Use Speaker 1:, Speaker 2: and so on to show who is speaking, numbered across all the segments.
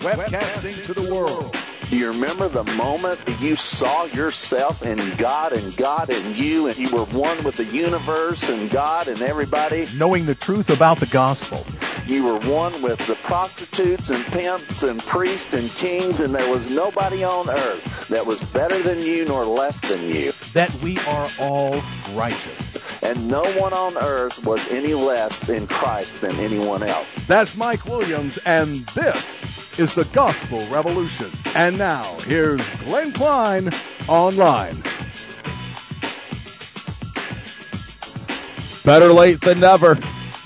Speaker 1: webcasting to the world.
Speaker 2: Do you remember the moment that you saw yourself in God and God in you, and you were one with the universe and God and everybody?
Speaker 1: Knowing the truth about the gospel.
Speaker 2: You were one with the prostitutes and pimps and priests and kings, and there was nobody on earth that was better than you nor less than you.
Speaker 1: That we are all righteous.
Speaker 2: And no one on earth was any less in Christ than anyone else.
Speaker 1: That's Mike Williams, and this is the Gospel Revolution. And now, here's Glenn Klein online.
Speaker 3: Better late than never.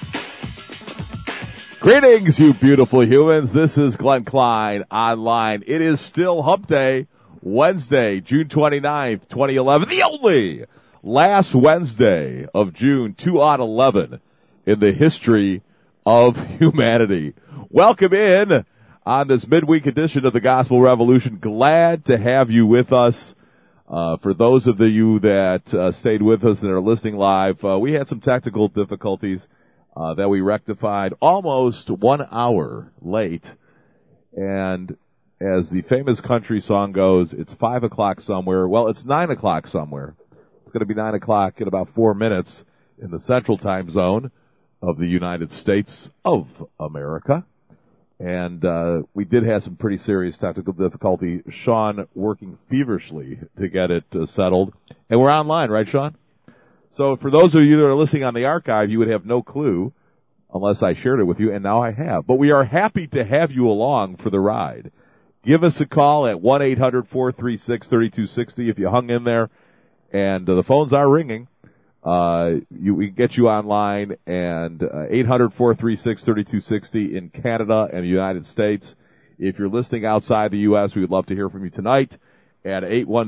Speaker 3: Greetings, you beautiful humans. This is Glenn Klein online. It is still Hump Day, Wednesday, June 29th, 2011. The only last Wednesday of June, 2011, in the history of humanity. Welcome in on this midweek edition of the Gospel Revolution. Glad to have you with us. For those of you that stayed with us and are listening live, we had some technical difficulties that we rectified almost 1 hour late. And as the famous country song goes, it's 5 o'clock somewhere. Well, it's 9 o'clock somewhere. It's going to be 9 o'clock in about 4 minutes in the central time zone of the United States of America. And we did have some pretty serious technical difficulty. Sean working feverishly to get it settled. And we're online, right, Sean? So for those of you that are listening on the archive, you would have no clue unless I shared it with you, and now I have. But we are happy to have you along for the ride. Give us a call at 1-800-436-3260 if you hung in there. And the phones are ringing. We can get you online, and 800-436-3260 in Canada and the United States. If you're listening outside the U.S., we would love to hear from you tonight at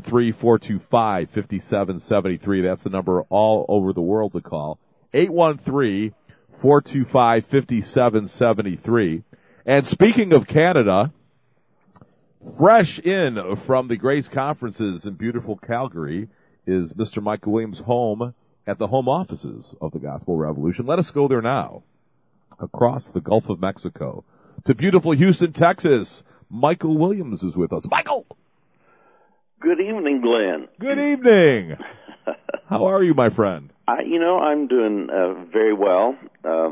Speaker 3: 813-425-5773. That's the number all over the world to call. 813-425-5773. And speaking of Canada, fresh in from the Grace Conferences in beautiful Calgary is Mr. Michael Williams home at the home offices of the Gospel Revolution. Let us go there now, across the Gulf of Mexico, to beautiful Houston, Texas. Michael Williams is with us. Michael!
Speaker 2: Good evening, Glenn.
Speaker 3: Good evening. How are you, my friend?
Speaker 2: I'm doing very well. A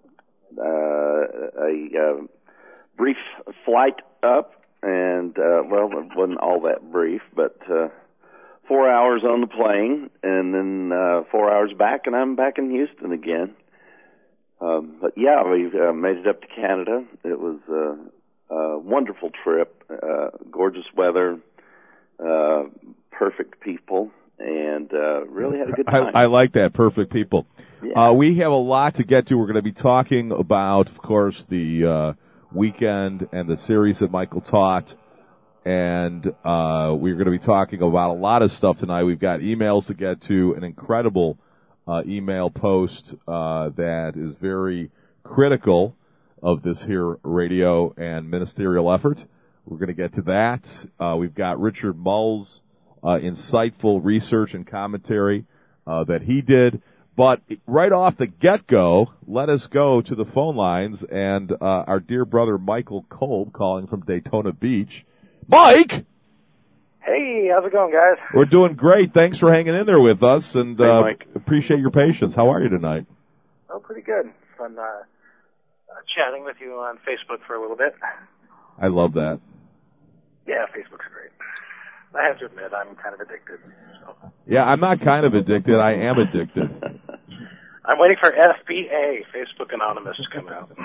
Speaker 2: brief flight up, and, well, it wasn't all that brief, but 4 hours on the plane, and then 4 hours back, and I'm back in Houston again. But yeah, we made it up to Canada. It was a wonderful trip, gorgeous weather, perfect people, and really had a good time.
Speaker 3: I like that, perfect people.
Speaker 2: Yeah.
Speaker 3: We have a lot to get to. We're going to be talking about, of course, the weekend and the series that Michael taught. And we're going to be talking about a lot of stuff tonight. We've got emails to get to, an incredible email post that is very critical of this here radio and ministerial effort. We're going to get to that. We've got Richard Mull's insightful research and commentary that he did. But right off the get-go, let us go to the phone lines and our dear brother Michael Kolb calling from Daytona Beach. Mike!
Speaker 4: Hey, how's it going, guys?
Speaker 3: We're doing great. Thanks for hanging in there with us, and
Speaker 2: hey, Mike.
Speaker 3: Appreciate your patience. How are you tonight?
Speaker 4: Oh, pretty good. Fun chatting with you on Facebook for a little bit.
Speaker 3: I love that.
Speaker 4: Yeah, Facebook's great. I have to admit, I'm kind of addicted. So.
Speaker 3: Yeah, I'm not kind of addicted. I am addicted.
Speaker 4: I'm waiting for FBA, Facebook Anonymous, to come out.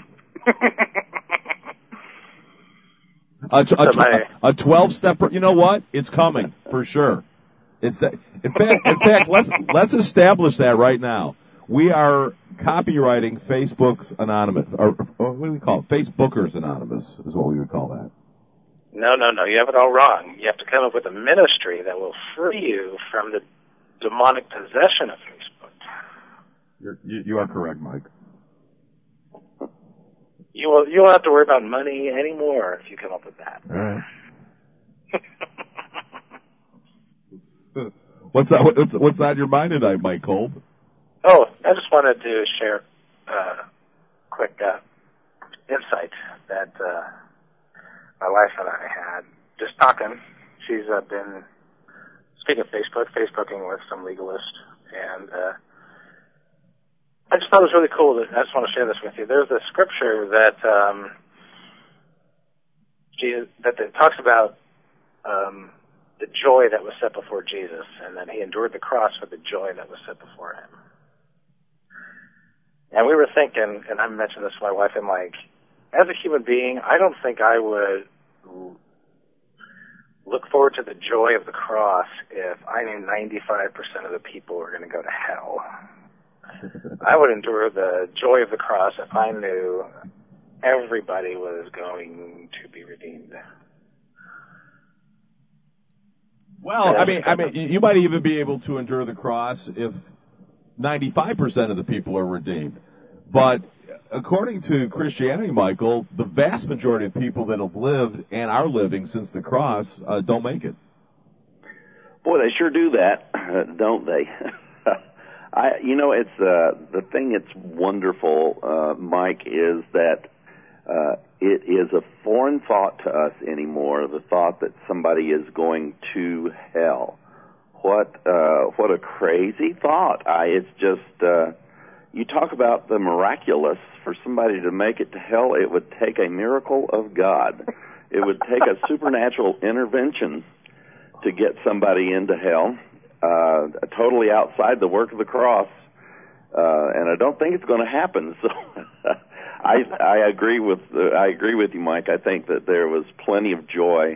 Speaker 3: A 12-step. You know what? It's coming for sure. It's that. In fact, let's establish that right now. We are copywriting Facebook's Anonymous, or what do we call it? Facebookers Anonymous is what we would call that.
Speaker 4: No. You have it all wrong. You have to come up with a ministry that will free you from the demonic possession of Facebook.
Speaker 3: You are correct, Mike.
Speaker 4: You won't have to worry about money anymore if you come up with that.
Speaker 3: All right. What's on your mind tonight, Mike Kolb?
Speaker 4: Oh, I just wanted to share quick insight that my wife and I had, just talking. She's been, speaking of Facebooking with some legalist, and I just thought it was really cool. I just want to share this with you. There's a scripture that talks about the joy that was set before Jesus, and that he endured the cross for the joy that was set before him. And we were thinking, and I mentioned this to my wife, and like, as a human being, I don't think I would look forward to the joy of the cross if I knew 95% of the people were going to go to hell. I would endure the joy of the cross if I knew everybody was going to be redeemed.
Speaker 3: Well, I mean, you might even be able to endure the cross if 95% of the people are redeemed. But according to Christianity, Michael, the vast majority of people that have lived and are living since the cross don't make it.
Speaker 2: Boy, they sure do that, don't they? It's the thing that's wonderful, Mike, is that it is a foreign thought to us anymore, the thought that somebody is going to hell. What a crazy thought. It's just, you talk about the miraculous. For somebody to make it to hell, it would take a miracle of God. It would take a supernatural intervention to get somebody into hell, totally outside the work of the cross. And I don't think it's going to happen. So I agree with you, Mike. I think that there was plenty of joy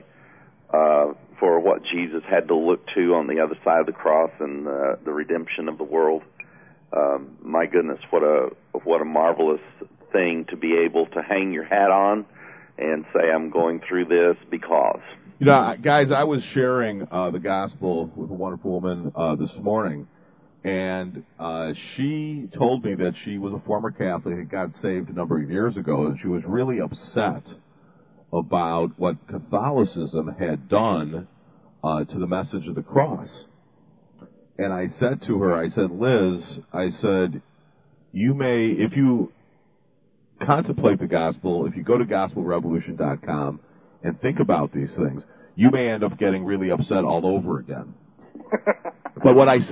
Speaker 2: for what Jesus had to look to on the other side of the cross and the redemption of the world. My goodness, what a marvelous thing to be able to hang your hat on and say, I'm going through this because.
Speaker 3: You know, guys, I was sharing the gospel with a wonderful woman this morning, and she told me that she was a former Catholic and got saved a number of years ago, and she was really upset about what Catholicism had done to the message of the cross. And I said to her, I said, Liz, I said, you may, if you contemplate the gospel, if you go to gospelrevolution.com and think about these things, you may end up getting really upset all over again. But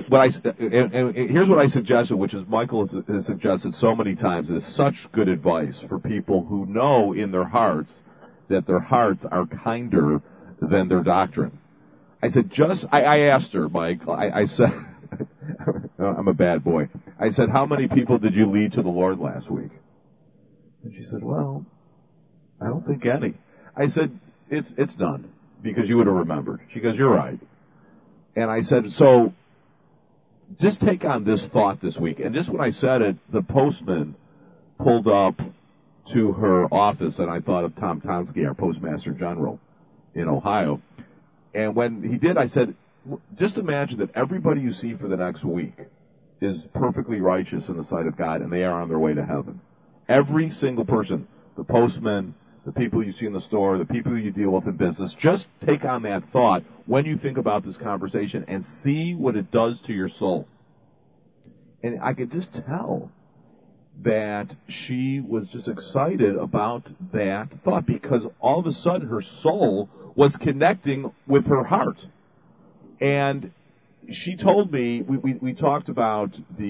Speaker 3: here's what I suggested, which is Michael has suggested so many times, is such good advice for people who know in their hearts that their hearts are kinder than their doctrine. I said, I asked her, Mike, I said, I'm a bad boy. I said, how many people did you lead to the Lord last week? And she said, well, I don't think any. I said, it's none, because you would have remembered. She goes, you're right. And I said, so just take on this thought this week. And just when I said it, the postman pulled up to her office, and I thought of Tom Tonsky, our Postmaster General in Ohio. And when he did, I said, just imagine that everybody you see for the next week is perfectly righteous in the sight of God, and they are on their way to heaven. Every single person, the postman, the people you see in the store, the people you deal with in business, just take on that thought when you think about this conversation and see what it does to your soul. And I could just tell that she was just excited about that thought, because all of a sudden her soul was connecting with her heart. And she told me, we talked about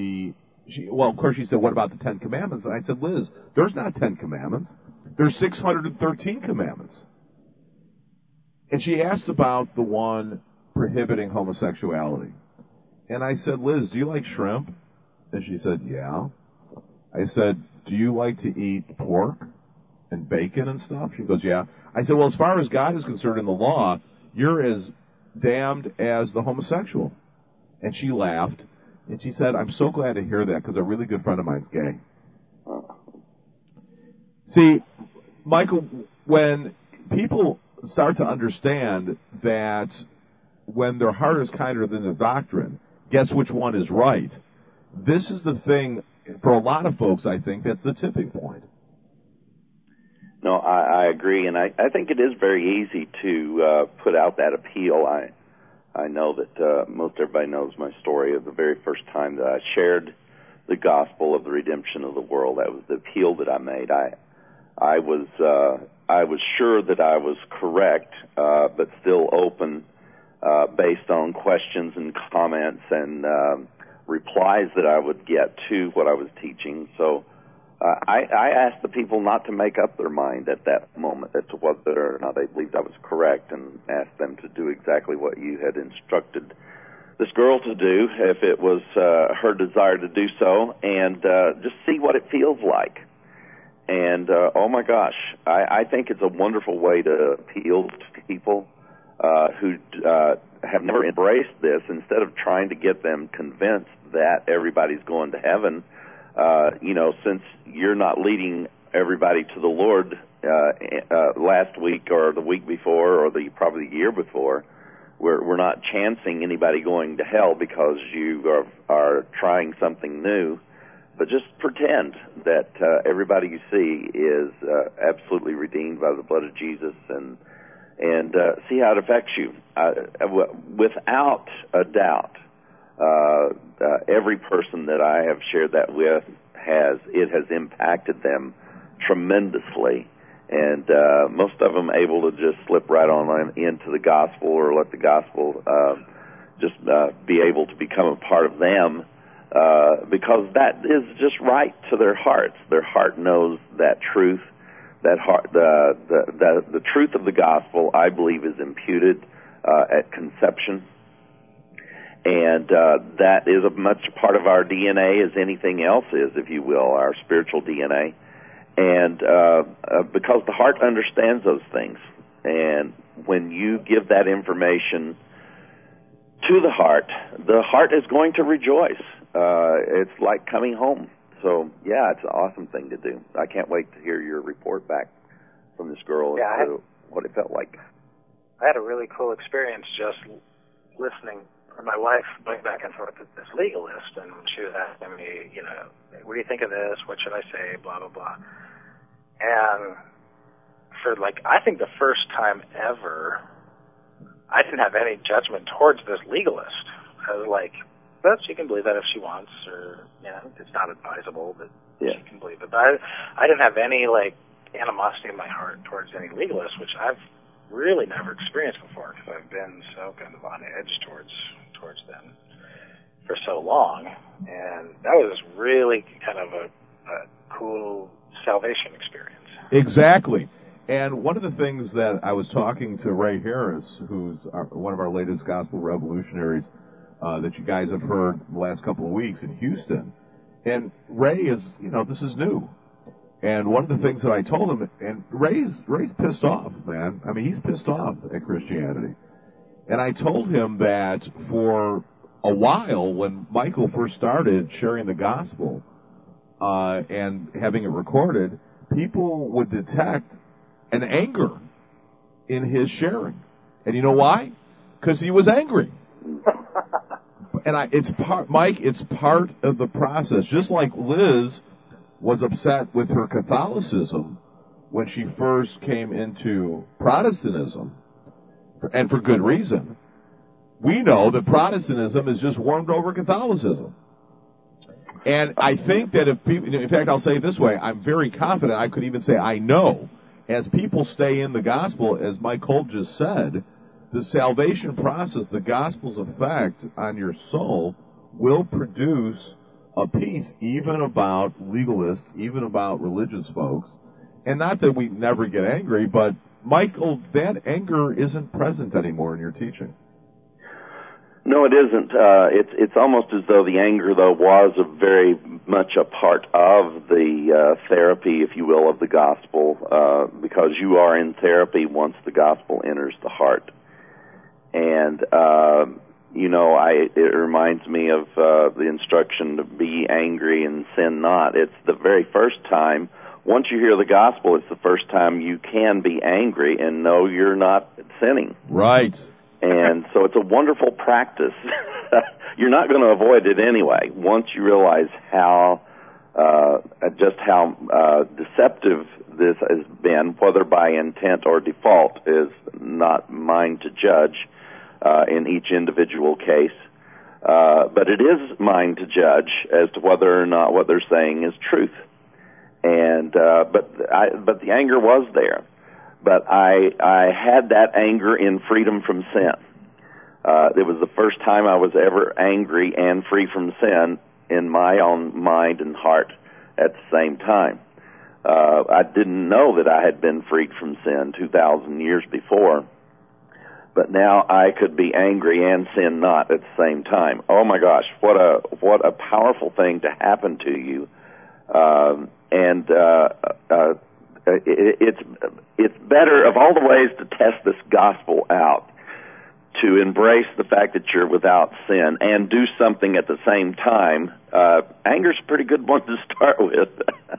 Speaker 3: of course she said, what about the 10 Commandments? And I said, Liz, there's not 10 Commandments. There's 613 Commandments. And she asked about the one prohibiting homosexuality. And I said, Liz, do you like shrimp? And she said, yeah. I said, do you like to eat pork and bacon and stuff? She goes, yeah. I said, well, as far as God is concerned in the law, you're as damned as the homosexual. And she laughed, and she said, I'm so glad to hear that, because a really good friend of mine's gay. See, Michael, when people start to understand that when their heart is kinder than their doctrine, guess which one is right? This is the thing, for a lot of folks, I think, that's the tipping point.
Speaker 2: No, I agree, and I think it is very easy to put out that appeal. I know that most everybody knows my story of the very first time that I shared the gospel of the redemption of the world. That was the appeal that I made. I was I was sure that I was correct, but still open based on questions and comments and replies that I would get to what I was teaching. So I asked the people not to make up their mind at that moment as to whether or not they believed I was correct, and asked them to do exactly what you had instructed this girl to do, if it was her desire to do so, and just see what it feels like. And oh my gosh, I think it's a wonderful way to appeal to people who have never embraced this. Instead of trying to get them convinced that everybody's going to heaven, since you're not leading everybody to the Lord last week or the week before or probably the year before, we're not chancing anybody going to hell because you are trying something new. But just pretend that everybody you see is absolutely redeemed by the blood of Jesus, and see how it affects you. Without a doubt, every person that I have shared that with has impacted them tremendously, and most of them able to just slip right on into the gospel, or let the gospel just be able to become a part of them. Because that is just right to their hearts. Their heart knows that truth. That heart, the truth of the gospel, I believe, is imputed at conception, and that is as much part of our DNA as anything else is, if you will, our spiritual DNA. And because the heart understands those things, and when you give that information to the heart is going to rejoice. It's like coming home. So, yeah, it's an awesome thing to do. I can't wait to hear your report back from this girl as to what it felt like.
Speaker 4: I had a really cool experience just listening for my wife going back and forth with this legalist, and she was asking me, what do you think of this? What should I say? Blah, blah, blah. And for, I think the first time ever, I didn't have any judgment towards this legalist. I was like, but she can believe that if she wants, or, it's not advisable, but she can believe it. But I didn't have any, animosity in my heart towards any legalist, which I've really never experienced before, because I've been so kind of on edge towards them for so long. And that was really kind of a cool salvation experience.
Speaker 3: Exactly. And one of the things that I was talking to Ray Harris, who's one of our latest gospel revolutionaries, that you guys have heard the last couple of weeks in Houston. And Ray is, this is new. And one of the things that I told him, and Ray's pissed off, man. I mean, he's pissed off at Christianity. And I told him that for a while, when Michael first started sharing the gospel and having it recorded, people would detect an anger in his sharing. And you know why? Because he was angry. And it's part of the process. Just like Liz was upset with her Catholicism when she first came into Protestantism, and for good reason. We know that Protestantism is just warmed over Catholicism. And I think that if people, in fact, I'll say it this way, I'm very confident, I could even say I know, as people stay in the gospel, as Mike Holt just said, the salvation process, the gospel's effect on your soul will produce a peace even about legalists, even about religious folks. And not that we never get angry, but Michael, that anger isn't present anymore in your teaching.
Speaker 2: No, it isn't. It's almost as though the anger, though, was very much a part of the therapy, if you will, of the gospel, because you are in therapy once the gospel enters the heart. And, it reminds me of the instruction to be angry and sin not. It's the very first time, once you hear the gospel, it's the first time you can be angry and know you're not sinning.
Speaker 3: Right.
Speaker 2: And so it's a wonderful practice. You're not going to avoid it anyway. Once you realize how deceptive this has been, whether by intent or default, is not mine to judge in each individual case. But it is mine to judge as to whether or not what they're saying is truth. And but the anger was there. but I had that anger in freedom from sin. It was the first time I was ever angry and free from sin in my own mind and heart at the same time. I didn't know that I had been freed from sin 2,000 years before, but now I could be angry and sin not at the same time. Oh my gosh, what a powerful thing to happen to you. It's better of all the ways to test this gospel out, to embrace the fact that you're without sin and do something at the same time. Anger's a pretty good one to start with.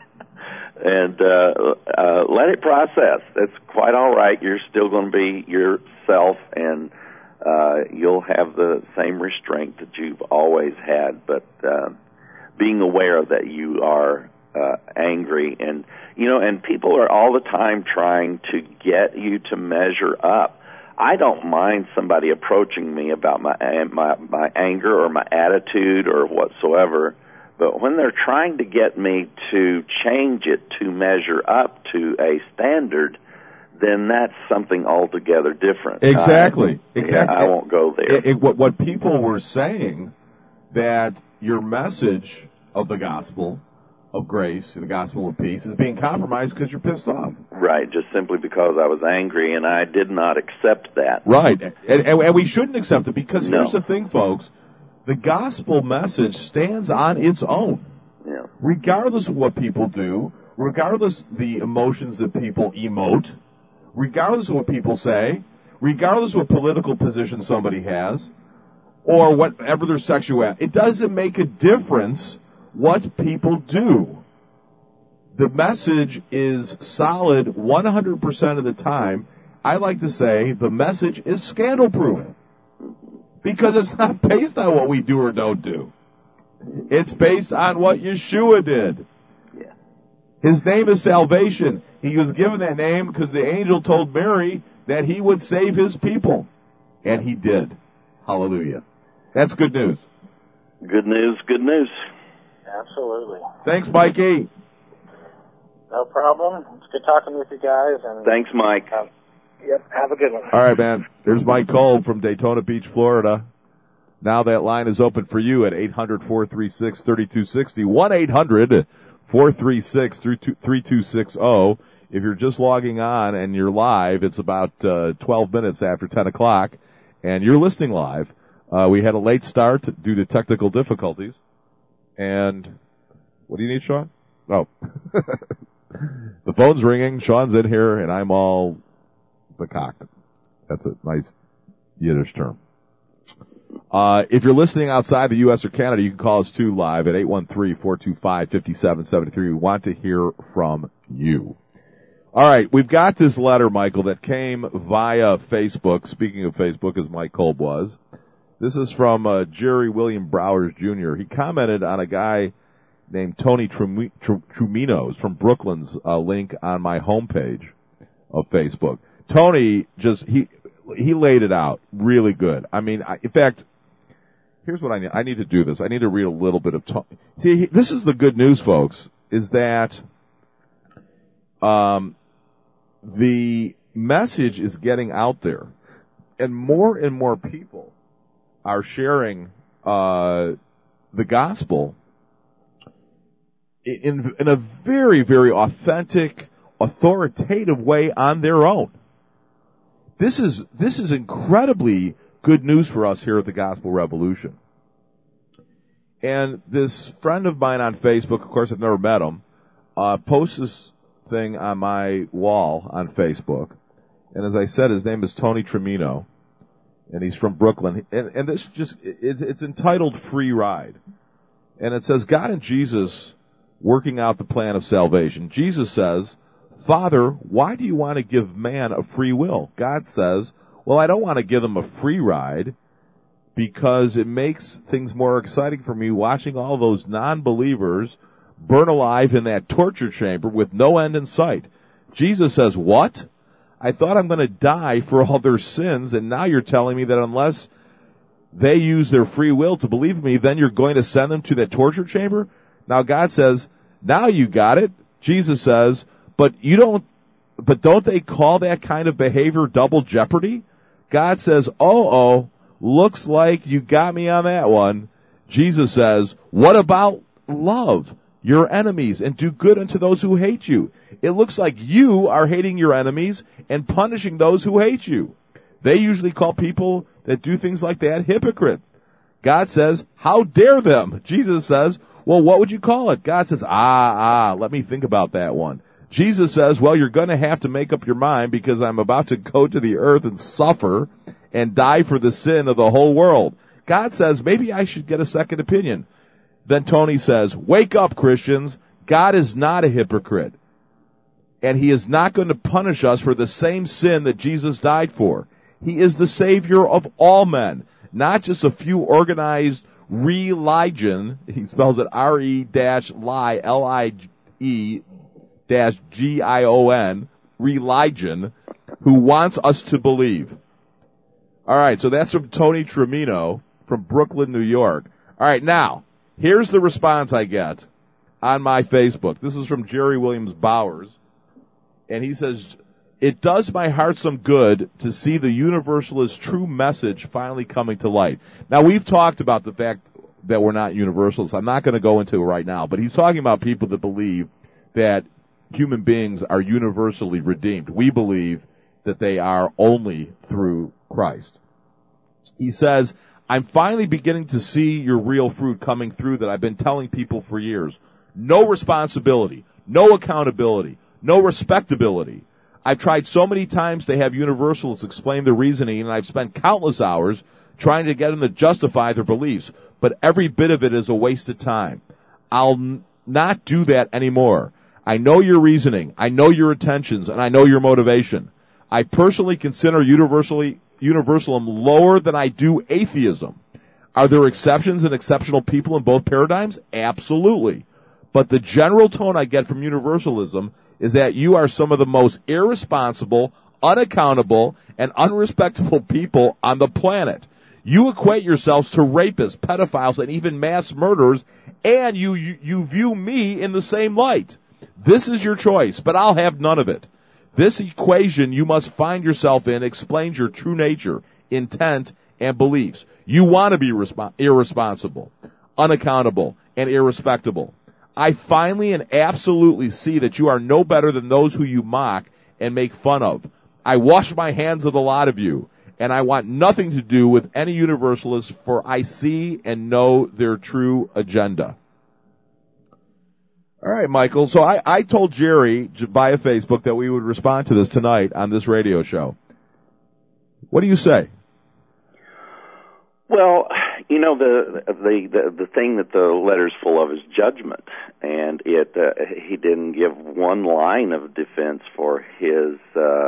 Speaker 2: And let it process. It's quite all right. You're still going to be yourself, and you'll have the same restraint that you've always had. But being aware that you are angry, and and people are all the time trying to get you to measure up. I don't mind somebody approaching me about my anger or my attitude or whatsoever. But when they're trying to get me to change it to measure up to a standard, then that's something altogether different.
Speaker 3: Exactly.
Speaker 2: I won't go there.
Speaker 3: What people were saying, that your message of the gospel of grace, the gospel of peace, is being compromised because you're pissed off.
Speaker 2: Right, just simply because I was angry, and I did not accept that.
Speaker 3: Right, and we shouldn't accept it, because here's the thing, folks. The gospel message stands on its own.
Speaker 2: Yeah.
Speaker 3: Regardless of what people do, regardless the emotions that people emote, regardless of what people say, regardless of what political position somebody has, or whatever their sexuality, it doesn't make a difference what people do. The message is solid 100% of the time. I like to say the message is scandal-proof. Because it's not based on what we do or don't do. It's based on what Yeshua did.
Speaker 2: Yeah.
Speaker 3: His name is salvation. He was given that name because the angel told Mary that he would save his people. And he did. Hallelujah. That's good news.
Speaker 2: Good news, good news.
Speaker 4: Absolutely.
Speaker 3: Thanks, Mikey.
Speaker 4: No problem. It's good talking with you guys. And
Speaker 2: thanks, Mike.
Speaker 4: Yep, have a good one.
Speaker 3: All right, man. There's Mike Cole from Daytona Beach, Florida. Now that line is open for you at 800-436-3260, 1-800-436-3260. If you're just logging on and you're live, it's about 12 minutes after 10 o'clock, and you're listening live. We had a late start due to technical difficulties. And what do you need, Sean? Oh. The phone's ringing. Sean's in here, and I'm all becocked. That's a nice Yiddish term. If you're listening outside the U.S. or Canada, you can call us too live at 813-425-5773. We want to hear from you. All right, we've got this letter, Michael, that came via Facebook. Speaking of Facebook, as Mike Kolb was. This is from Jerry William Browers Jr. He commented on a guy named Tony Truminos from Brooklyn's link on my homepage of Facebook. Tony he laid it out really good. I mean, in fact, here's what I need. I need to do this. I need to read a little bit of Tony. See, this is the good news, folks, is that the message is getting out there, and more people are sharing the gospel in a very, very authentic, authoritative way on their own. This is incredibly good news for us here at the Gospel Revolution. And this friend of mine on Facebook, of course I've never met him, posts this thing on my wall on Facebook. And as I said, his name is Tony Tremino, and he's from Brooklyn. And this it's entitled Free Ride. And it says, God and Jesus working out the plan of salvation. Jesus says, Father, why do you want to give man a free will? God says, well, I don't want to give him a free ride because it makes things more exciting for me watching all those non-believers burn alive in that torture chamber with no end in sight. Jesus says, what? I thought I'm going to die for all their sins, and now you're telling me that unless they use their free will to believe in me, then you're going to send them to that torture chamber? Now God says, now you got it. Jesus says, but you don't but don't they call that kind of behavior double jeopardy? God says, looks like you got me on that one. Jesus says, what about love your enemies and do good unto those who hate you? It looks like you are hating your enemies and punishing those who hate you. They usually call people that do things like that hypocrites. God says, how dare them? Jesus says, well, what would you call it? God says, let me think about that one. Jesus says, well, you're going to have to make up your mind because I'm about to go to the earth and suffer and die for the sin of the whole world. God says, maybe I should get a second opinion. Then Tony says, wake up, Christians. God is not a hypocrite. And he is not going to punish us for the same sin that Jesus died for. He is the Savior of all men, not just a few organized religion. He spells it R-E-Lie, L-I-E-Gion, religion, who wants us to believe. All right, so that's from Tony Tremino from Brooklyn, New York. All right, now, here's the response I get on my Facebook. This is from Jerry Williams Bowers, and he says, it does my heart some good to see the Universalist true message finally coming to light. Now, we've talked about the fact that we're not Universalists. I'm not going to go into it right now, but he's talking about people that believe that human beings are universally redeemed. We believe that they are only through Christ. He says, I'm finally beginning to see your real fruit coming through that I've been telling people for years. No responsibility, no accountability, no respectability. I've tried so many times to have Universalists explain their reasoning, and I've spent countless hours trying to get them to justify their beliefs, but every bit of it is a waste of time. I'll not do that anymore. I know your reasoning, I know your intentions, and I know your motivation. I personally consider universalism lower than I do atheism. Are there exceptions and exceptional people in both paradigms? Absolutely. But the general tone I get from universalism is that you are some of the most irresponsible, unaccountable, and unrespectable people on the planet. You equate yourselves to rapists, pedophiles, and even mass murderers, and you view me in the same light. This is your choice, but I'll have none of it. This equation you must find yourself in explains your true nature, intent, and beliefs. You want to be irresponsible, unaccountable, and irrespectable. I finally and absolutely see that you are no better than those who you mock and make fun of. I wash my hands of the lot of you, and I want nothing to do with any Universalists, for I see and know their true agenda. All right, Michael. So I told Jerry via Facebook that we would respond to this tonight on this radio show. What do you say?
Speaker 2: Well, you know, the thing that the letter's full of is judgment, and he didn't give one line of defense for his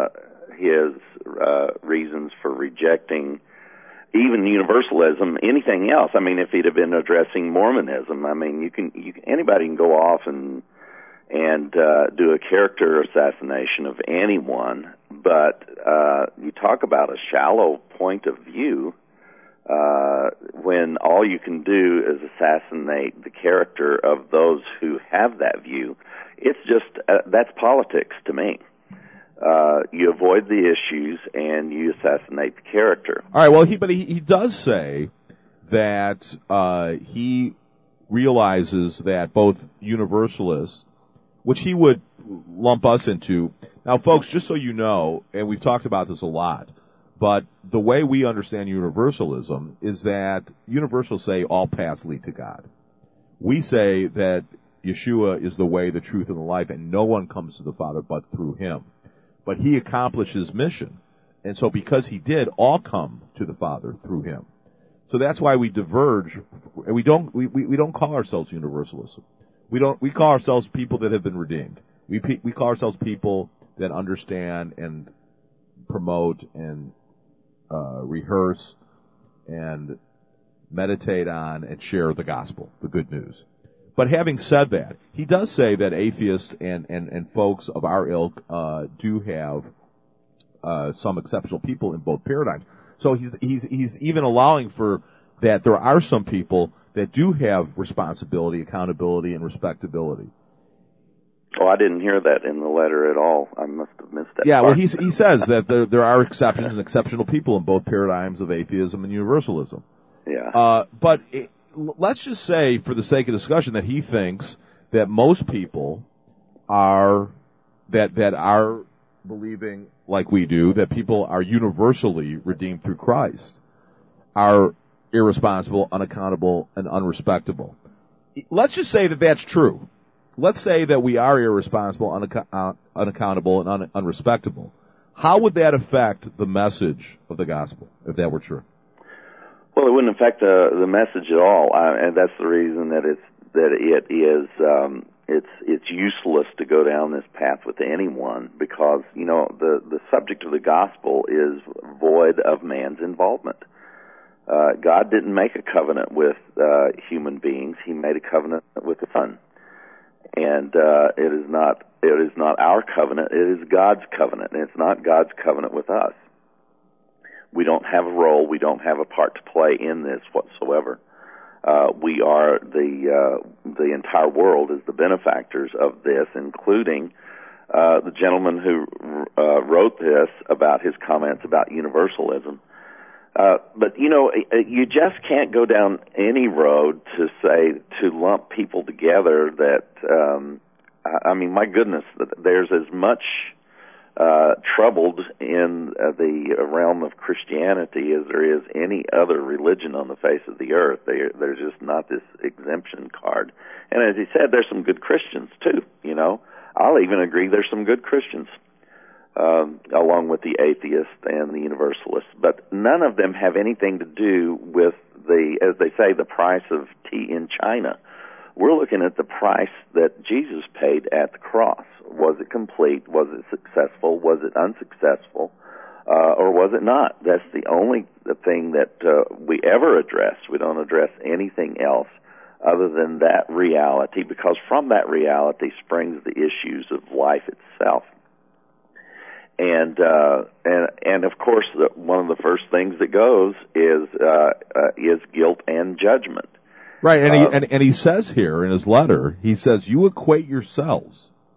Speaker 2: reasons for rejecting even universalism, anything else. I mean, if he'd have been addressing Mormonism, I mean, anybody can go off and do a character assassination of anyone, but you talk about a shallow point of view when all you can do is assassinate the character of those who have that view. It's just that's politics to me. You avoid the issues and you assassinate the character.
Speaker 3: All right. Well, he does say that he realizes that both Universalists, which he would lump us into. Now, folks, just so you know, and we've talked about this a lot, but the way we understand Universalism is that Universalists say all paths lead to God. We say that Yeshua is the way, the truth, and the life, and no one comes to the Father but through him. But he accomplished his mission. And so because he did, all come to the Father through him. So that's why we diverge. We don't call ourselves Universalists. We call ourselves people that have been redeemed. We call ourselves people that understand and promote and rehearse and meditate on and share the gospel, the good news. But having said that, he does say that atheists and folks of our ilk do have some exceptional people in both paradigms. So he's even allowing for that there are some people that do have responsibility, accountability, and respectability.
Speaker 2: Oh, I didn't hear that in the letter at all. I must have missed that.
Speaker 3: Yeah,
Speaker 2: part.
Speaker 3: well, he says that there are exceptions and exceptional people in both paradigms of atheism and universalism.
Speaker 2: Yeah.
Speaker 3: But let's just say, for the sake of discussion, that he thinks that most people are that are believing like we do, that people are universally redeemed through Christ, are irresponsible, unaccountable, and unrespectable. Let's just say that that's true. Let's say that we are irresponsible, unaccountable, and unrespectable. How would that affect the message of the gospel, if that were true?
Speaker 2: Well, it wouldn't affect the message at all, and that's the reason that it's useless to go down this path with anyone, because the subject of the gospel is void of man's involvement. God didn't make a covenant with human beings; He made a covenant with the Son. And it is not our covenant, it is God's covenant, and it's not God's covenant with us. We don't have a role, we don't have a part to play in this whatsoever. We are the entire world is the benefactors of this, including the gentleman who wrote this about his comments about universalism. But you just can't go down any road to lump people together that, my goodness, there's as much troubled in the realm of Christianity as there is any other religion on the face of the earth. There's just not this exemption card. And as he said, there's some good Christians too, I'll even agree there's some good Christians. Along with the atheists and the universalists, but none of them have anything to do with as they say, the price of tea in China. We're looking at the price that Jesus paid at the cross. Was it complete? Was it successful? Was it unsuccessful? Or was it not? That's the only thing that we ever address. We don't address anything else other than that reality, because from that reality springs the issues of life itself. And of course, one of the first things that goes is guilt and judgment.
Speaker 3: Right, and he says here in his letter, he says, you equate yourselves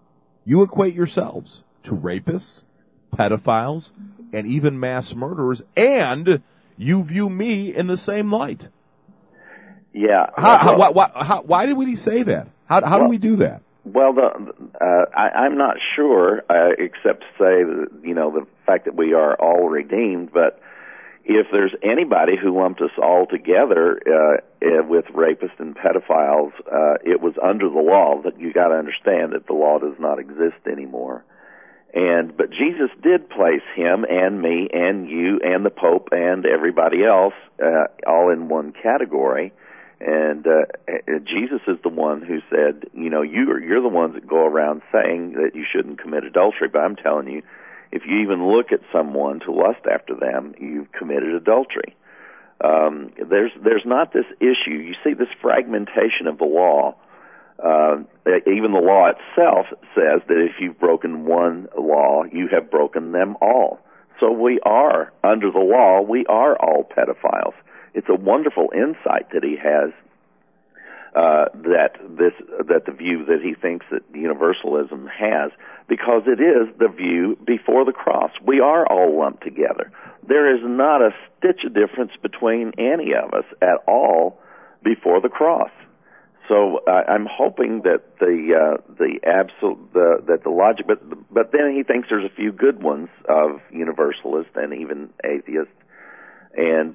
Speaker 3: to rapists, pedophiles, and even mass murderers, and you view me in the same light.
Speaker 2: Yeah.
Speaker 3: Why did he say that? How do we do that?
Speaker 2: Well, I'm not sure, except to say that, the fact that we are all redeemed, but if there's anybody who lumped us all together with rapists and pedophiles, it was under the law. That you got to understand that the law does not exist anymore. But Jesus did place him and me and you and the Pope and everybody else all in one category. And Jesus is the one who said, you're the ones that go around saying that you shouldn't commit adultery. But I'm telling you, if you even look at someone to lust after them, you've committed adultery. There's not this issue. You see this fragmentation of the law. Even the law itself says that if you've broken one law, you have broken them all. So we are, under the law, we are all pedophiles. It's a wonderful insight that he has, that the view that he thinks that universalism has, because it is the view before the cross. We are all lumped together. There is not a stitch of difference between any of us at all before the cross. So I'm hoping that that the logic, but then he thinks there's a few good ones of universalists and even atheists, and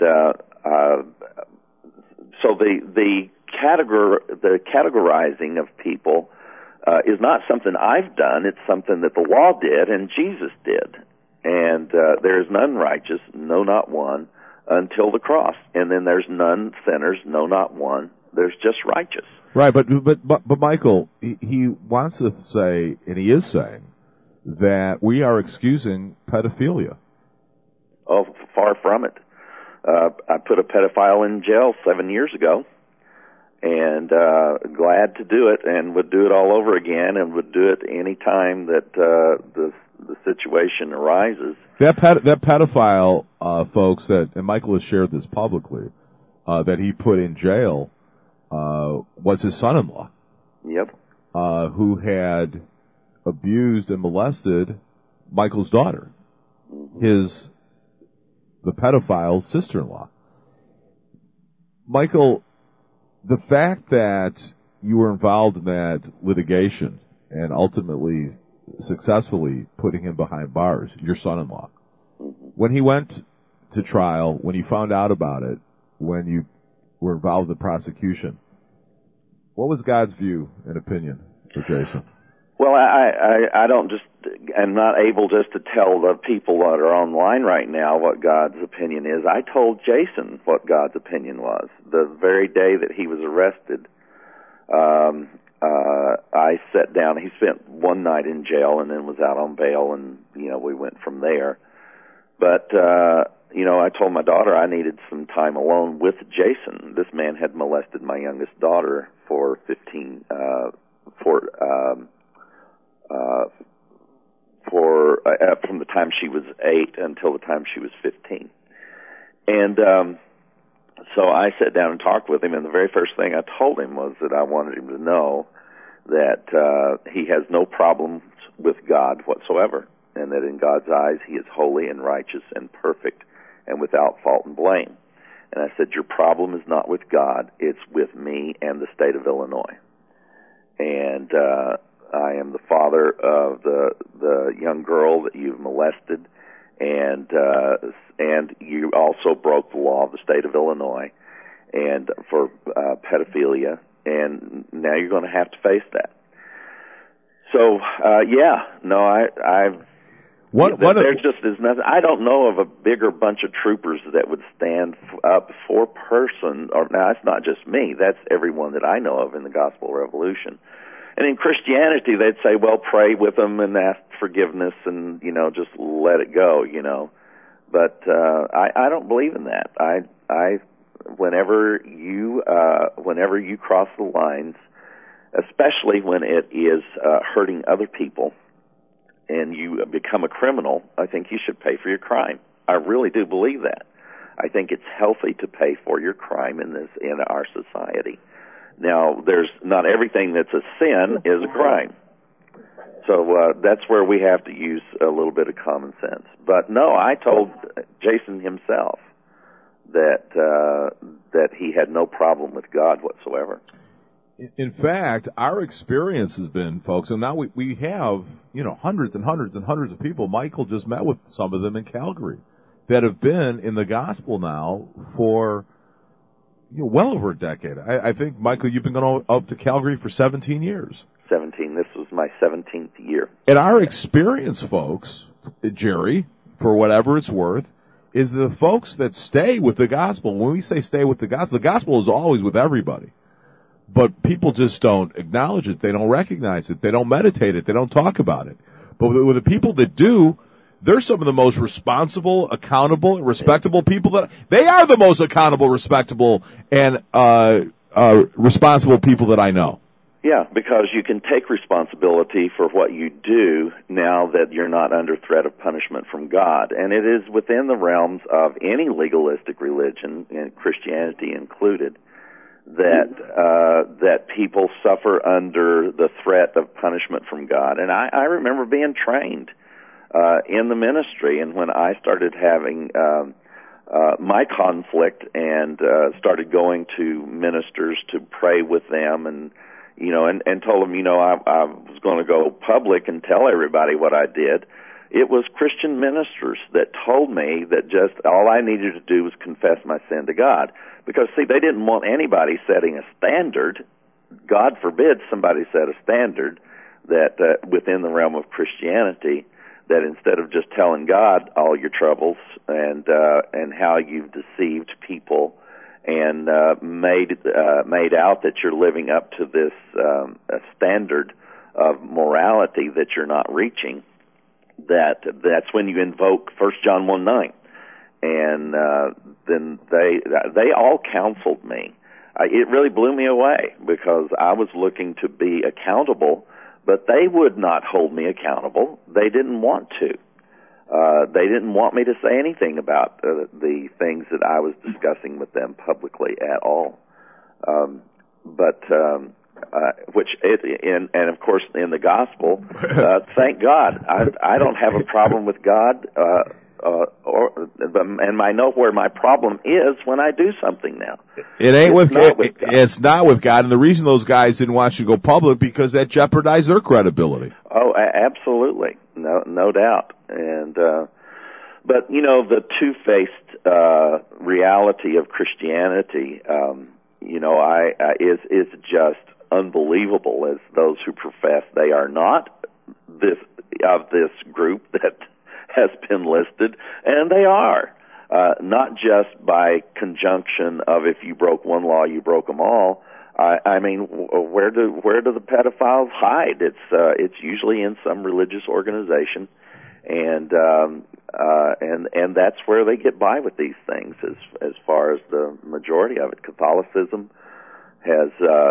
Speaker 2: so the categorizing of people is not something I've done. It's something that the law did and Jesus did. And there is none righteous, no, not one, until the cross. And then there's none sinners, no, not one. There's just righteous.
Speaker 3: Right, but Michael, he wants to say, and he is saying, that we are excusing pedophilia.
Speaker 2: Oh, far from it. I put a pedophile in jail 7 years ago, and glad to do it, and would do it all over again, and would do it any time that the situation arises.
Speaker 3: That pedophile, folks, and Michael has shared this publicly, that he put in jail, was his son-in-law.
Speaker 2: Yep.
Speaker 3: Who had abused and molested Michael's daughter, the pedophile's sister-in-law. Michael, the fact that you were involved in that litigation and ultimately successfully putting him behind bars, your son-in-law, when he went to trial, when you found out about it, when you were involved in the prosecution, what was God's view and opinion for Jason?
Speaker 2: Well, I don't just, I'm not able just to tell the people that are online right now what God's opinion is. I told Jason what God's opinion was. The very day that he was arrested, I sat down. He spent one night in jail and then was out on bail, and, we went from there. But, I told my daughter I needed some time alone with Jason. This man had molested my youngest daughter for from the time she was 8 until the time she was 15. And so I sat down and talked with him, and the very first thing I told him was that I wanted him to know that he has no problems with God whatsoever, and that in God's eyes he is holy and righteous and perfect and without fault and blame. And I said, your problem is not with God, it's with me and the state of Illinois. And I am the father of the young girl that you've molested, and you also broke the law of the state of Illinois and for pedophilia, and now you're going to have to face that. So there just is nothing. I don't know of a bigger bunch of troopers that would stand up for a person. Or now, it's not just me. That's everyone that I know of in the Gospel Revolution. And in Christianity, they'd say, well, pray with them and ask forgiveness and, just let it go, But I don't believe in that. Whenever you cross the lines, especially when it is hurting other people and you become a criminal, I think you should pay for your crime. I really do believe that. I think it's healthy to pay for your crime in our society. Now, there's not everything that's a sin is a crime. So that's where we have to use a little bit of common sense. But no, I told Jason himself that he had no problem with God whatsoever.
Speaker 3: In fact, our experience has been, folks, and now we have, hundreds and hundreds and hundreds of people. Michael just met with some of them in Calgary that have been in the gospel now for well over a decade. I think, Michael, you've been going up to Calgary for 17 years.
Speaker 2: 17. This was my 17th year.
Speaker 3: And our experience, folks, Jerry, for whatever it's worth, is the folks that stay with the gospel. When we say stay with the gospel is always with everybody. But people just don't acknowledge it. They don't recognize it. They don't meditate it. They don't talk about it. But with the people that do, they're some of the most responsible, accountable, respectable people they are the most accountable, respectable, and responsible people that I know.
Speaker 2: Yeah, because you can take responsibility for what you do now that you're not under threat of punishment from God. And it is within the realms of any legalistic religion, and Christianity included, that people suffer under the threat of punishment from God. And I remember being trained in the ministry, and when I started having my conflict and started going to ministers to pray with them and told them, I was going to go public and tell everybody what I did. It was Christian ministers that told me that just all I needed to do was confess my sin to God. Because, see, they didn't want anybody setting a standard. God forbid somebody set a standard that within the realm of Christianity, that instead of just telling God all your troubles and how you've deceived people and made out that you're living up to this standard of morality that you're not reaching, that's when you invoke 1 John 1:9, and then they all counseled me. It really blew me away because I was looking to be accountable, but they would not hold me accountable. They didn't want to. They didn't want me to say anything about the things that I was discussing with them publicly at all. But and of course in the gospel, thank God, I don't have a problem with God, and I know where my problem is when I do something now.
Speaker 3: It's not with God, and the reason those guys didn't want you to go public because that jeopardized their credibility.
Speaker 2: Oh, absolutely, no doubt, and but the two-faced reality of Christianity, is just unbelievable, as those who profess they are not this group that has been listed, and they are, not just by conjunction of if you broke one law, you broke them all. I mean, where do the pedophiles hide? It's usually in some religious organization, and that's where they get by with these things. As far as the majority of it, Catholicism has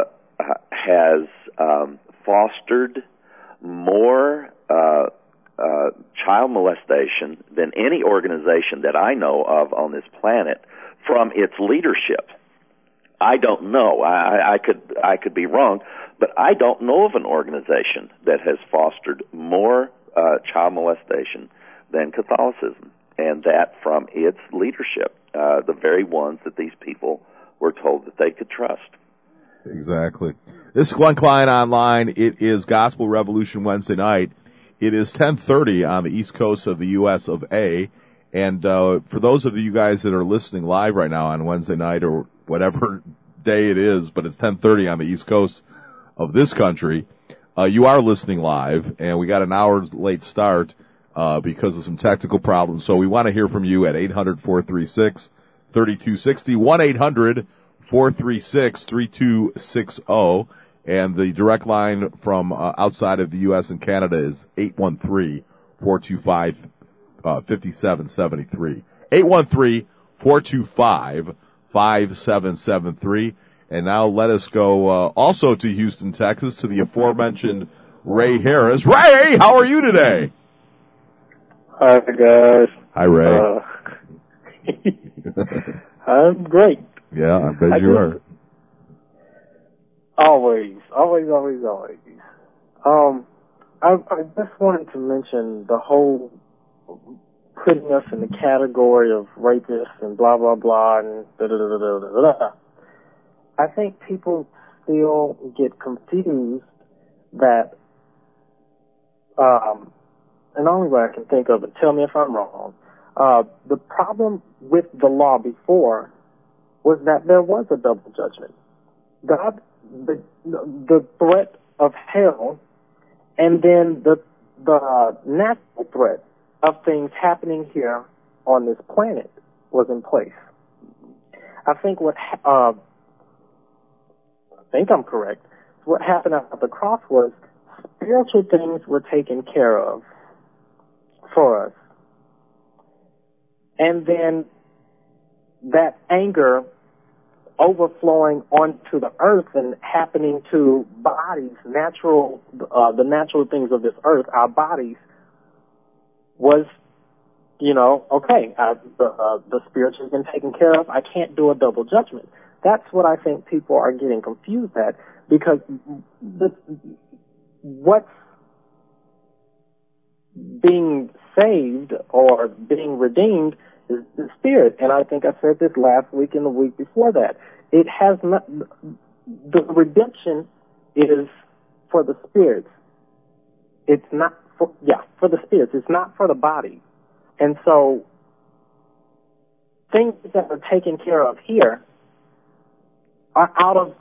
Speaker 2: fostered more child molestation than any organization that I know of on this planet from its leadership. I don't know. I could be wrong, but I don't know of an organization that has fostered more child molestation than Catholicism, and that from its leadership, the very ones that these people were told that they could trust.
Speaker 3: Exactly. This is Glenn Klein Online. It is Gospel Revolution Wednesday night. It is 10:30 on the East Coast of the U.S. of A. And for those of you guys that are listening live right now on Wednesday night or whatever day it is, but it's 10:30 on the East Coast of this country, you are listening live, and we got an hour late start because of some technical problems. So we want to hear from you at 800-436-3260, 1-800-436-3260. And the direct line from outside of the U.S. and Canada is 813-425-5773. 813-425-5773. And now let us go also to Houston, Texas, to the aforementioned Ray Harris. Ray, how are you today?
Speaker 5: Hi, guys.
Speaker 3: Hi, Ray.
Speaker 5: I'm great.
Speaker 3: Yeah, I bet you are.
Speaker 5: Always. I just wanted to mention the whole putting us in the category of rapists and blah, blah, blah, and da-da-da-da-da-da. I think people still get confused that, and the only way I can think of it, tell me if I'm wrong, the problem with the law before was that there was a double judgment. God, the threat of hell, and then the natural threat of things happening here on this planet was in place. I think I think I'm correct. What happened at the cross was spiritual things were taken care of for us. And then that anger overflowing onto the earth and happening to bodies, the natural things of this earth, our bodies, was, okay, the spiritual has been taken care of. I can't do a double judgment. That's what I think people are getting confused at, because what's being saved or being redeemed is the spirit. And I think I said this last week and the week before that. It has not, the redemption is for the spirits. It's not for the spirits. It's not for the body. And so things that are taken care of here are out of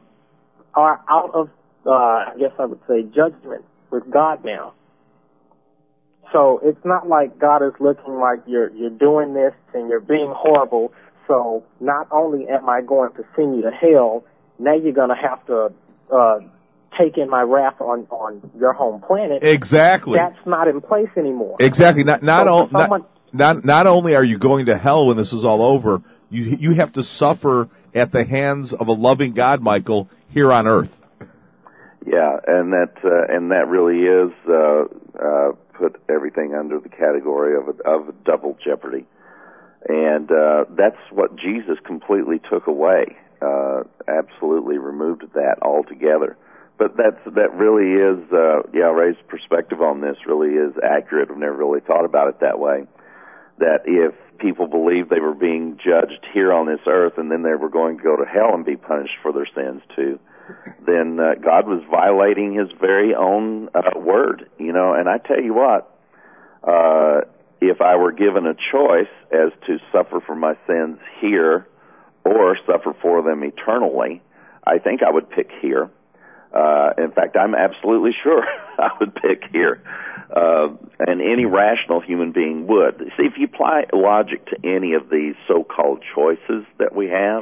Speaker 5: I guess I would say judgment with God now. So it's not like God is looking like you're doing this and you're being horrible. So not only am I going to send you to hell, now you're going to have to take in my wrath on your home planet.
Speaker 3: Exactly.
Speaker 5: That's not in place anymore.
Speaker 3: Exactly. Not only are you going to hell when this is all over, you have to suffer at the hands of a loving God, Michael, here on earth.
Speaker 2: Yeah, and that really is put everything under the category of a double jeopardy, and that's what Jesus completely took away. Absolutely removed that altogether. But that really is, Ray's perspective on this really is accurate. I've never really thought about it that way. That if people believed they were being judged here on this earth and then they were going to go to hell and be punished for their sins too, then God was violating His very own word, And I tell you what, if I were given a choice as to suffer for my sins here or suffer for them eternally, I think I would pick here. In fact, I'm absolutely sure I would pick here. And any rational human being would. See, if you apply logic to any of these so-called choices that we have,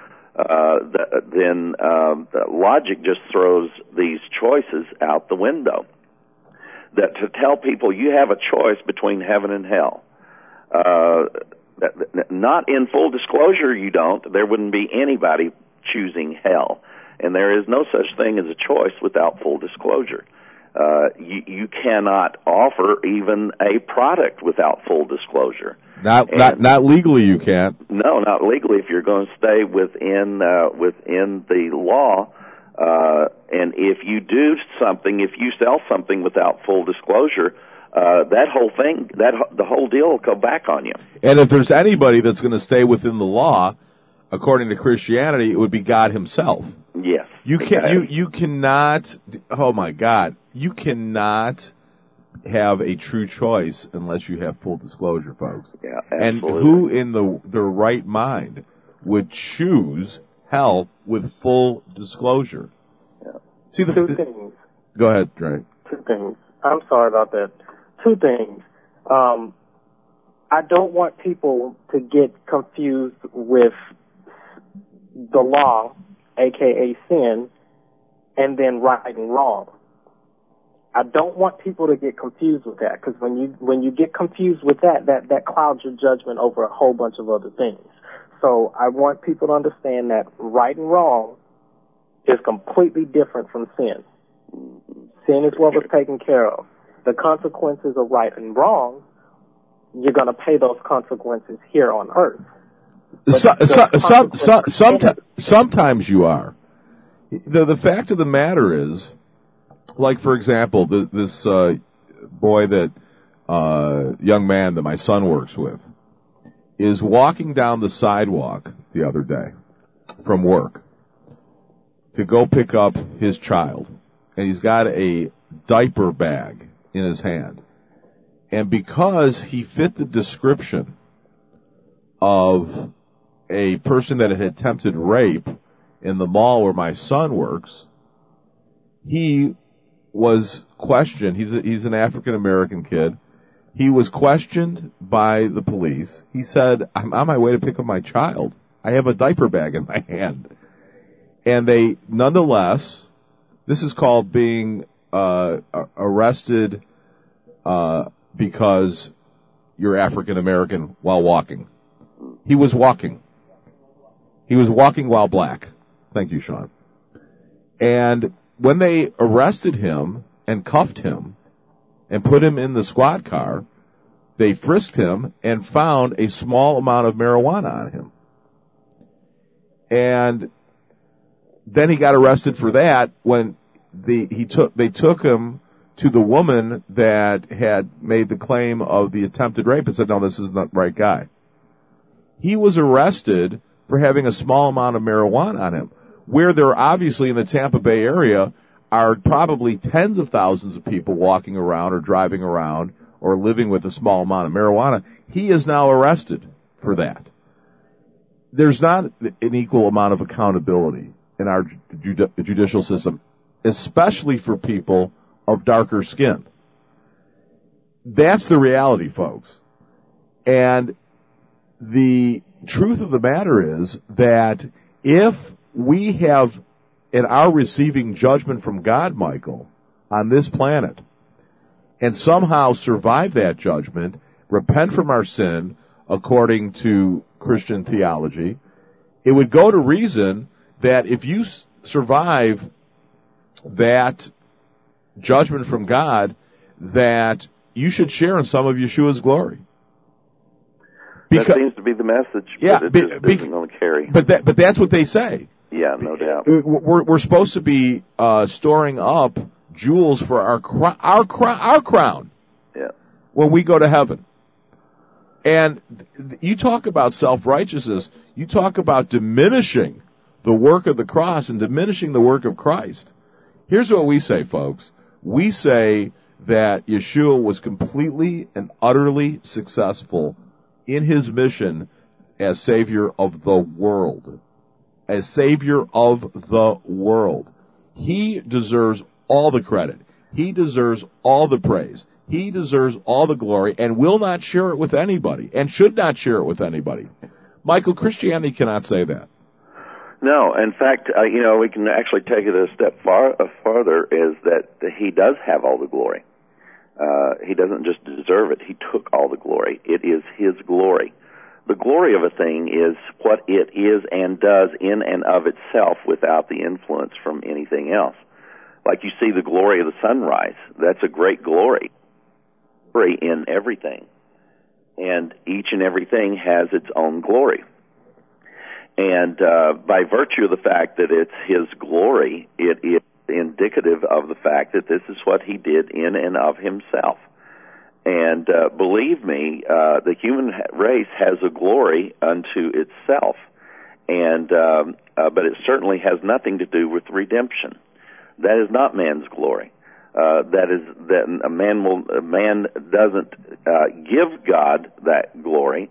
Speaker 2: then logic just throws these choices out the window. That to tell people you have a choice between heaven and hell, not in full disclosure you don't, there wouldn't be anybody choosing hell. And there is no such thing as a choice without full disclosure. You cannot offer even a product without full disclosure.
Speaker 3: Not legally you can't.
Speaker 2: No, not legally if you're going to stay within the law. And if you do something, if you sell something without full disclosure, that whole thing, the whole deal will go back on you.
Speaker 3: And if there's anybody that's going to stay within the law, according to Christianity, it would be God Himself.
Speaker 2: Yes.
Speaker 3: You cannot, oh my God, you cannot have a true choice unless you have full disclosure, folks.
Speaker 2: Yeah, absolutely.
Speaker 3: And who in their right mind would choose hell with full disclosure?
Speaker 2: Yeah.
Speaker 5: See, two things.
Speaker 3: Go ahead, Dre.
Speaker 5: Two things. I'm sorry about that. Two things. I don't want people to get confused with the law, aka sin, and then right and wrong. I don't want people to get confused with that, because when you get confused with that clouds your judgment over a whole bunch of other things. So I want people to understand that right and wrong is completely different from sin. Sin is what was taken care of. The consequences of right and wrong, you're going to pay those consequences here on earth.
Speaker 3: Sometimes you are. The fact of the matter is, like for example, this boy young man that my son works with, is walking down the sidewalk the other day from work to go pick up his child, and he's got a diaper bag in his hand, and because he fit the description of a person that had attempted rape in the mall where my son works, he was questioned. He's an African American kid. He was questioned by the police. He said, "I'm on my way to pick up my child. I have a diaper bag in my hand." And they, nonetheless, this is called being arrested because you're African American while walking. He was walking. He was walking while black. Thank you, Sean. And when they arrested him and cuffed him and put him in the squad car, they frisked him and found a small amount of marijuana on him. And then he got arrested for that when they took him to the woman that had made the claim of the attempted rape and said, "No, this is not the right guy." He was arrested for having a small amount of marijuana on him, where there obviously in the Tampa Bay area are probably tens of thousands of people walking around or driving around or living with a small amount of marijuana. He is now arrested for that. There's not an equal amount of accountability in our judicial system, especially for people of darker skin. That's the reality, folks. And the truth of the matter is that if we have and are receiving judgment from God, Michael, on this planet, and somehow survive that judgment, repent from our sin, according to Christian theology, it would go to reason that if you survive that judgment from God, that you should share in some of Yeshua's glory.
Speaker 2: That seems to be the message,
Speaker 3: yeah,
Speaker 2: but it just isn't going to carry.
Speaker 3: But that's what they say.
Speaker 2: Yeah, no doubt.
Speaker 3: We're supposed to be storing up jewels for our crown.
Speaker 2: Yeah.
Speaker 3: When we go to heaven. And you talk about self-righteousness. You talk about diminishing the work of the cross and diminishing the work of Christ. Here's what we say, folks. We say that Yeshua was completely and utterly successful in his mission as Savior of the world. As Savior of the world. He deserves all the credit. He deserves all the praise. He deserves all the glory and will not share it with anybody and should not share it with anybody. Michael, Christianity cannot say that.
Speaker 2: No, in fact, we can actually take it a step farther, is that he does have all the glory. He doesn't just deserve it. He took all the glory. It is his glory. The glory of a thing is what it is and does in and of itself without the influence from anything else. Like you see the glory of the sunrise. That's a great glory. Glory in everything. And each and everything has its own glory. And by virtue of the fact that it's his glory, it is indicative of the fact that this is what he did in and of himself. And believe me, the human race has a glory unto itself, and but it certainly has nothing to do with redemption. That is not man's glory. That a man doesn't give God that glory.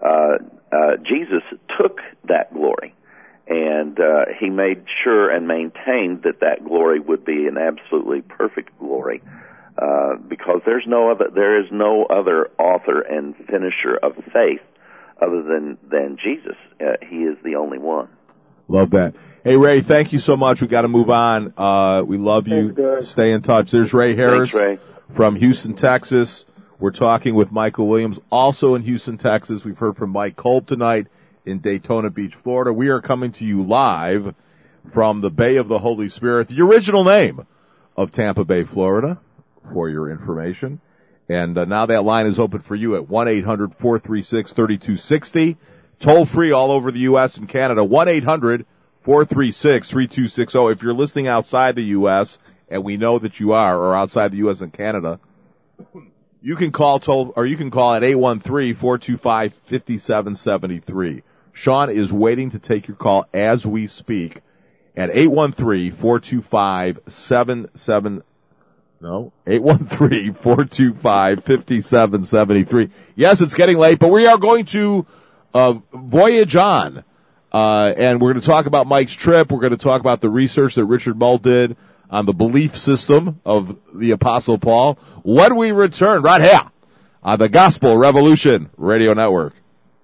Speaker 2: Jesus took that glory, and he made sure and maintained that glory would be an absolutely perfect glory. Because there is no other author and finisher of faith other than Jesus. He is the only one.
Speaker 3: Love that. Hey, Ray, thank you so much. We got to move on. We love you. Stay in touch. There's Ray Harris.
Speaker 2: Thanks, Ray.
Speaker 3: From Houston, Texas. We're talking with Michael Williams, also in Houston, Texas. We've heard from Mike Kolb tonight in Daytona Beach, Florida. We are coming to you live from the Bay of the Holy Spirit, the original name of Tampa Bay, Florida, for your information. And now that line is open for you at 1-800-436-3260. Toll free all over the U.S. and Canada, 1-800-436-3260. If you're listening outside the U.S., and we know that you are, or outside the U.S. and Canada, you can call at 813-425-5773. Sean is waiting to take your call as we speak at 813-425-5773. Yes, it's getting late, but we are going to voyage on. And we're going to talk about Mike's trip. We're going to talk about the research that Richard Mull did on the belief system of the Apostle Paul when we return right here on the Gospel Revolution Radio Network.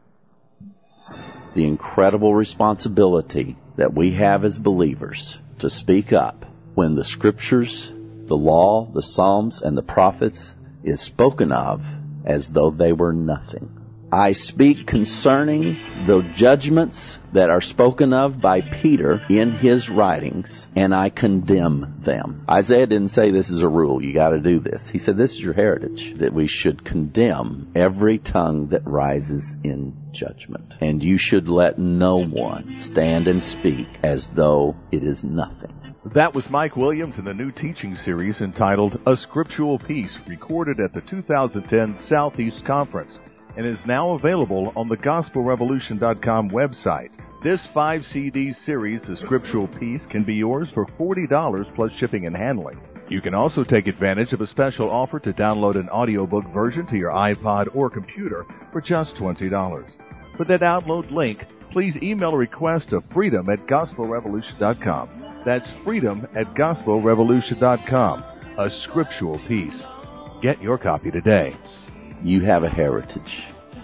Speaker 6: The incredible responsibility that we have as believers to speak up when the Scriptures, the law, the Psalms, and the prophets is spoken of as though they were nothing. I speak concerning the judgments that are spoken of by Peter in his writings, and I condemn them. Isaiah didn't say this is a rule, you got to do this. He said this is your heritage, that we should condemn every tongue that rises in judgment. And you should let no one stand and speak as though it is nothing.
Speaker 1: That was Mike Williams in the new teaching series entitled A Scriptural Peace, recorded at the 2010 Southeast Conference, and is now available on the GospelRevolution.com website. This 5-CD series, The Scriptural Peace, can be yours for $40 plus shipping and handling. You can also take advantage of a special offer to download an audiobook version to your iPod or computer for just $20. For the download link, please email a request to freedom@GospelRevolution.com. That's freedom@GospelRevolution.com. A Scriptural Peace. Get your copy today.
Speaker 6: You have a heritage.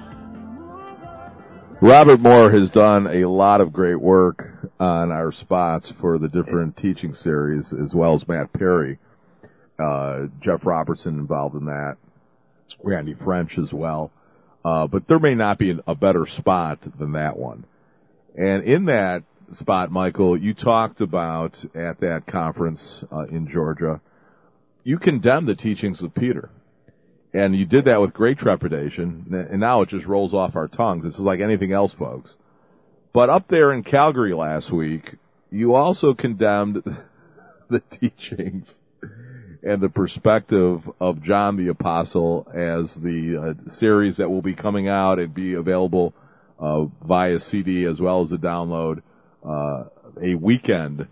Speaker 3: Robert Moore has done a lot of great work on our spots for the different teaching series, as well as Matt Perry. Jeff Robertson involved in that. Randy French as well. But there may not be a better spot than that one. And in that spot, Michael, you talked about at that conference in Georgia, you condemned the teachings of Peter. And you did that with great trepidation, and now it just rolls off our tongues. This is like anything else, folks. But up there in Calgary last week, You also condemned the teachings and the perspective of John the Apostle as the series that will be coming out and be available via CD as well as a download, a weekend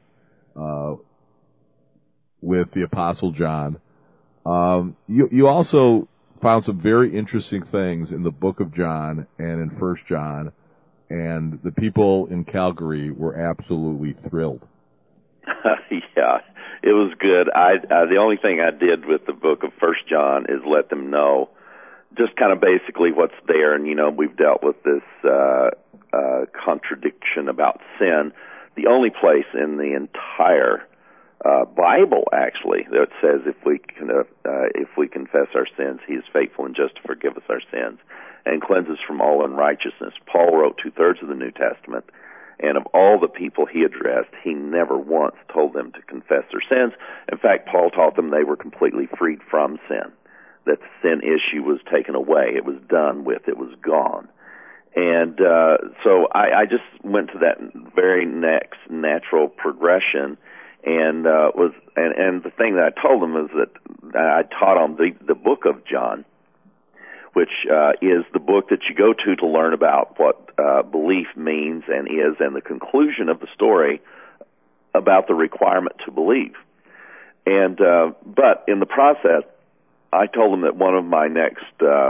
Speaker 3: with the Apostle John. You also found some very interesting things in the book of John and in 1 John, and the people in Calgary were absolutely thrilled.
Speaker 2: Yeah, it was good. The only thing I did with the book of 1 John is let them know just kind of basically what's there. And, we've dealt with this contradiction about sin. The only place in the entire Bible, actually, that says if we confess our sins, He is faithful and just to forgive us our sins and cleanse us from all unrighteousness. Paul wrote 2/3 of the New Testament, and of all the people he addressed, he never once told them to confess their sins. In fact, Paul taught them they were completely freed from sin, that the sin issue was taken away, it was done with, it was gone. And so I just went to that very next natural progression. And and the thing that I told them is that I taught them the book of John, which is the book that you go to learn about what belief means and is, and the conclusion of the story about the requirement to believe. And but in the process, I told them that one of my next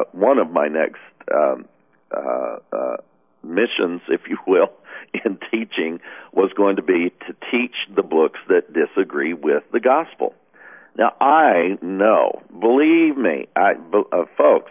Speaker 2: missions, if you will, in teaching was going to be to teach the books that disagree with the gospel. Now, I know, believe me, folks,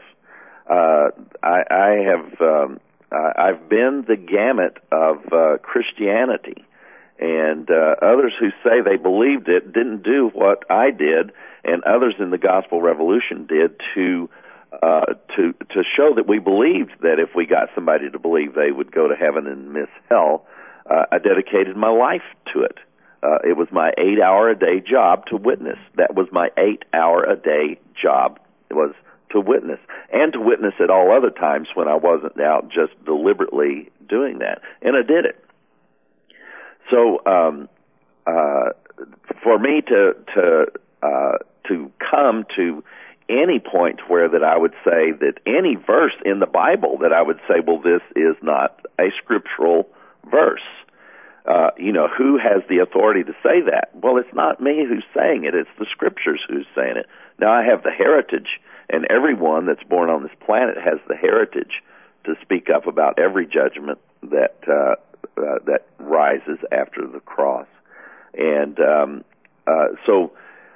Speaker 2: I've been the gamut of Christianity, and others who say they believed it didn't do what I did, and others in the Gospel Revolution did to show that we believed that if we got somebody to believe they would go to heaven and miss hell. I dedicated my life to it. It was my 8-hour-a-day job to witness. That was my 8-hour-a-day job. It was to witness, and to witness at all other times when I wasn't out just deliberately doing that, and I did it. So, for me to come to any point where that I would say that any verse in the Bible that I would say, well, this is not a scriptural verse. Who has the authority to say that? Well, it's not me who's saying it. It's the Scriptures who's saying it. Now, I have the heritage, and everyone that's born on this planet has the heritage to speak up about every judgment that rises after the cross. And so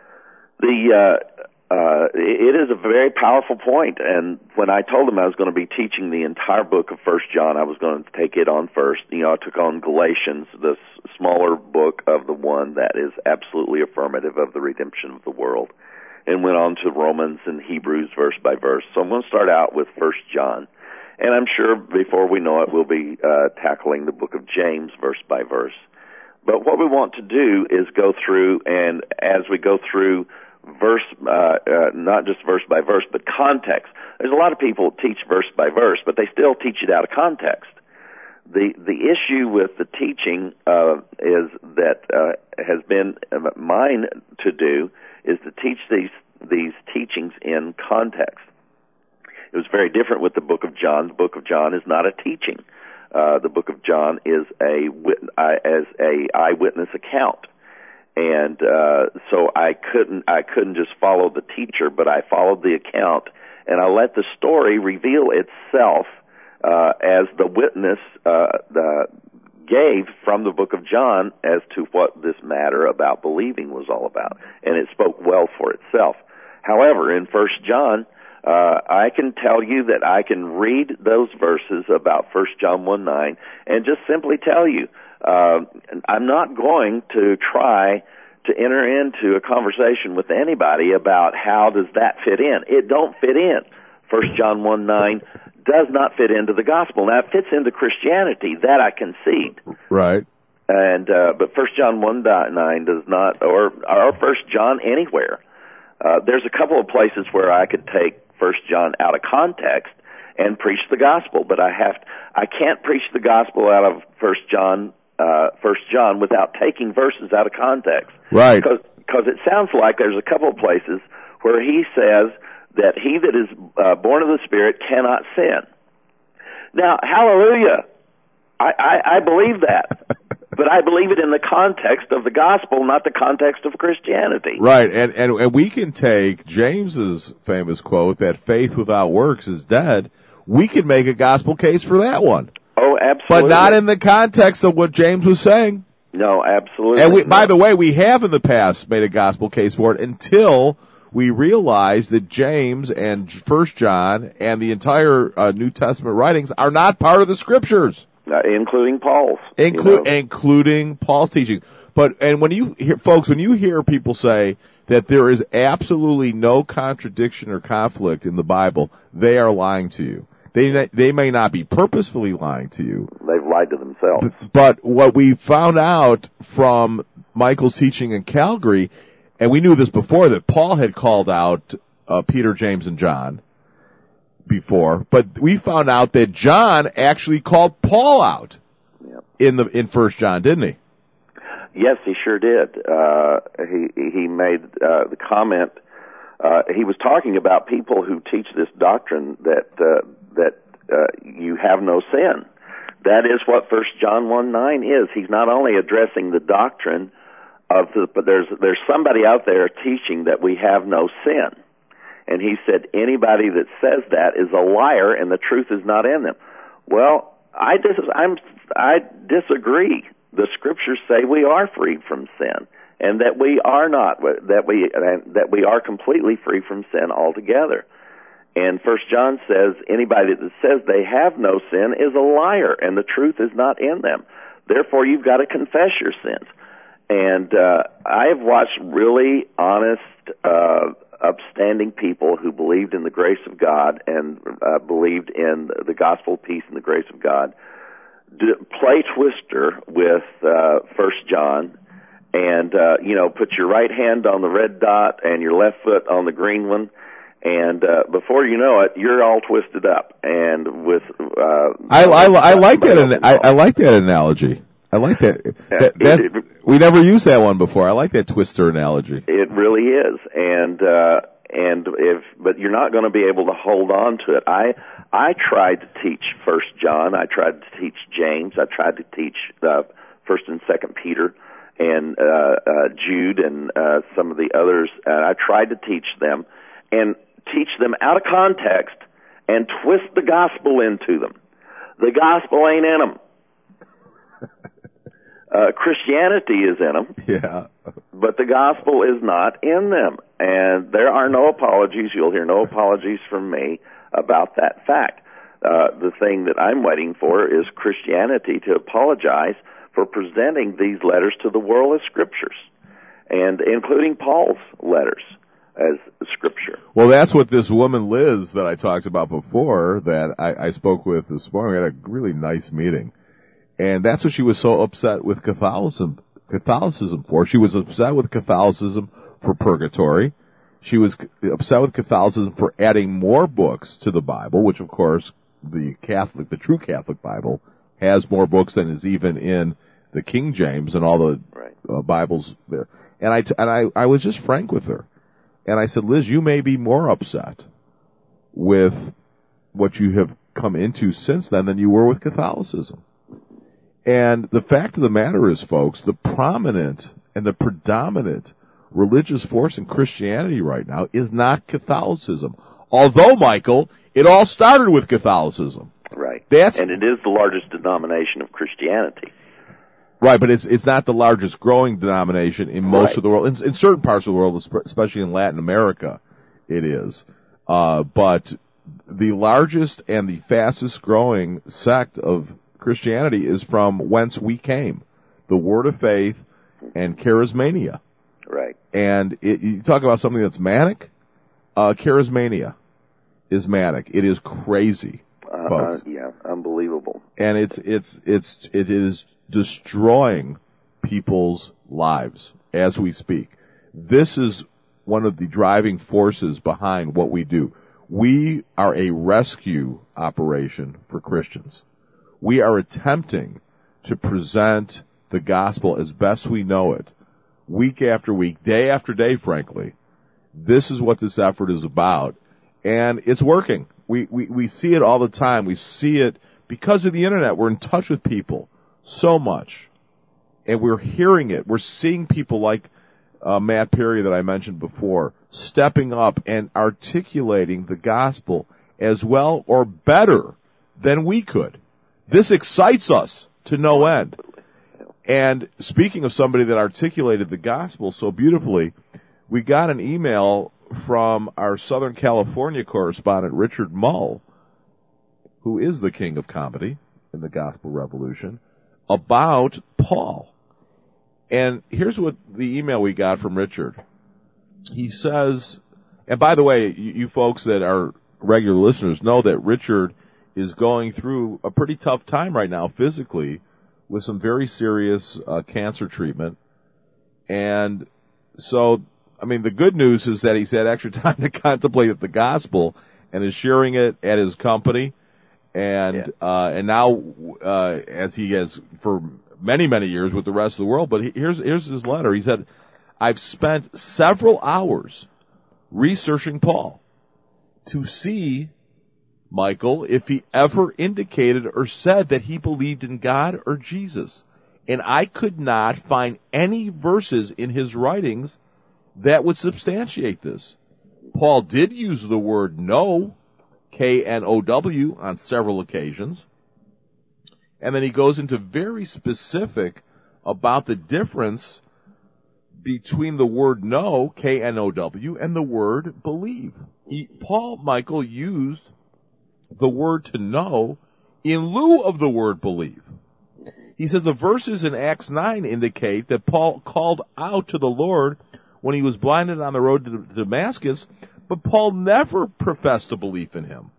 Speaker 2: it is a very powerful point, and when I told them I was going to be teaching the entire book of 1 John, I was going to take it on first. I took on Galatians, the smaller book of the one that is absolutely affirmative of the redemption of the world, and went on to Romans and Hebrews verse by verse. So I'm going to start out with 1 John, and I'm sure before we know it, we'll be tackling the book of James verse by verse. But what we want to do is go through, and as we go through verse, not just verse by verse, but context. There's a lot of people who teach verse by verse, but they still teach it out of context. The issue with the teaching is that has been mine to do is to teach these teachings in context. It was very different with the book of John. The book of John is not a teaching. The book of John is a eyewitness account. And so I couldn't just follow the teacher, but I followed the account, and I let the story reveal itself as the witness gave from the book of John as to what this matter about believing was all about, and it spoke well for itself. However, in 1 John, I can tell you that I can read those verses about 1 John 1:9 and just simply tell you, I'm not going to try to enter into a conversation with anybody about how does that fit in. It don't fit in. 1 John 1:9 does not fit into the gospel. Now, it fits into Christianity. That I concede.
Speaker 3: Right.
Speaker 2: And but 1 John 1:9 does not, or 1 John anywhere. There's a couple of places where I could take 1 John out of context and preach the gospel, but I can't preach the gospel out of 1 John First John without taking verses out of context.
Speaker 3: Right.
Speaker 2: Because it sounds like there's a couple of places where he says that he that is born of the Spirit cannot sin. Now, hallelujah, I believe that. But I believe it in the context of the gospel, not the context of Christianity.
Speaker 3: Right, and we can take James's famous quote that faith without works is dead. We can make a gospel case for that one.
Speaker 2: Oh, absolutely.
Speaker 3: But not in the context of what James was saying.
Speaker 2: No, absolutely.
Speaker 3: And by the way, we have in the past made a gospel case for it until we realized that James and 1 John and the entire New Testament writings are not part of the Scriptures.
Speaker 2: Including Paul's.
Speaker 3: Including Paul's teaching. And when you hear, folks, when you hear people say that there is absolutely no contradiction or conflict in the Bible, they are lying to you. They may not be purposefully lying to you.
Speaker 2: They've lied to themselves.
Speaker 3: But what we found out from Michael's teaching in Calgary, and we knew this before, that Paul had called out Peter, James, and John before, but we found out that John actually called Paul out in 1 John, didn't he?
Speaker 2: Yes, he sure did. He made the comment. He was talking about people who teach this doctrine that you have no sin. That is what 1 John 1:9 is. He's not only addressing the doctrine but there's somebody out there teaching that we have no sin. And he said, anybody that says that is a liar and the truth is not in them. Well, I disagree. The Scriptures say we are free from sin, and that we are not, that we are completely free from sin altogether. And 1 John says, anybody that says they have no sin is a liar, and the truth is not in them. Therefore, you've got to confess your sins. And I have watched really honest, upstanding people who believed in the grace of God and believed in the gospel peace and the grace of God play twister with 1 John and put your right hand on the red dot and your left foot on the green one, and before you know it, you're all twisted up. And with
Speaker 3: I like that. I like that analogy. I like that. We never used that one before. I like that twister analogy.
Speaker 2: It really is, but you're not going to be able to hold on to it. I tried to teach 1 John. I tried to teach James. I tried to teach 1 and 2 Peter and Jude and some of the others. I tried to teach them and teach them out of context and twist the gospel into them. The gospel ain't in them. Christianity is in them, but the gospel is not in them. And there are no apologies. You'll hear no apologies from me about that fact. The thing that I'm waiting for is Christianity to apologize for presenting these letters to the world as scriptures, and including Paul's letters as scripture.
Speaker 3: Well, that's what this woman, Liz, that I talked about before, that I spoke with this morning, we had a really nice meeting. And that's what she was so upset with Catholicism for. She was upset with Catholicism for purgatory. She was upset with Catholicism for adding more books to the Bible, which of course the true Catholic Bible has more books than is even in the King James and all the Bibles there. And I was just frank with her. And I said, Liz, you may be more upset with what you have come into since then than you were with Catholicism. And the fact of the matter is, folks, the prominent and the predominant religious force in Christianity right now is not Catholicism. Although, Michael, it all started with Catholicism.
Speaker 2: Right. And it is the largest denomination of Christianity.
Speaker 3: Right, but it's not the largest growing denomination in most of the world. In certain parts of the world, especially in Latin America, it is. But the largest and the fastest growing sect of Christianity is from whence we came, the Word of Faith and charismania.
Speaker 2: Right.
Speaker 3: And you talk about something that's manic. Charismania is manic. It is crazy, folks.
Speaker 2: Yeah, unbelievable.
Speaker 3: And it is destroying people's lives as we speak. This is one of the driving forces behind what we do. We are a rescue operation for Christians. We are attempting to present the gospel as best we know it, week after week, day after day, frankly. This is what this effort is about, and it's working. We see it all the time. We see it because of the internet. We're in touch with people so much, and we're hearing it. We're seeing people like Matt Perry that I mentioned before, stepping up and articulating the gospel as well or better than we could. This excites us to no end. And speaking of somebody that articulated the gospel so beautifully, we got an email from our Southern California correspondent, Richard Mull, who is the king of comedy in the Gospel Revolution, about Paul. And here's what the email we got from Richard. He says, and by the way, you folks that are regular listeners know that Richard is going through a pretty tough time right now physically with some very serious cancer treatment. And so, I mean, the good news is that he's had extra time to contemplate the gospel and is sharing it at his company. And now, as he has for many, many years with the rest of the world. But here's his letter. He said, I've spent several hours researching Paul to see, Michael, if he ever indicated or said that he believed in God or Jesus. And I could not find any verses in his writings that would substantiate this. Paul did use the word know, K-N-O-W, on several occasions. And then he goes into very specific about the difference between the word know, K-N-O-W, and the word believe. Paul, Michael, used the word to know in lieu of the word believe. He says the verses in Acts 9 indicate that Paul called out to the Lord when he was blinded on the road to Damascus, but Paul never professed a belief in him.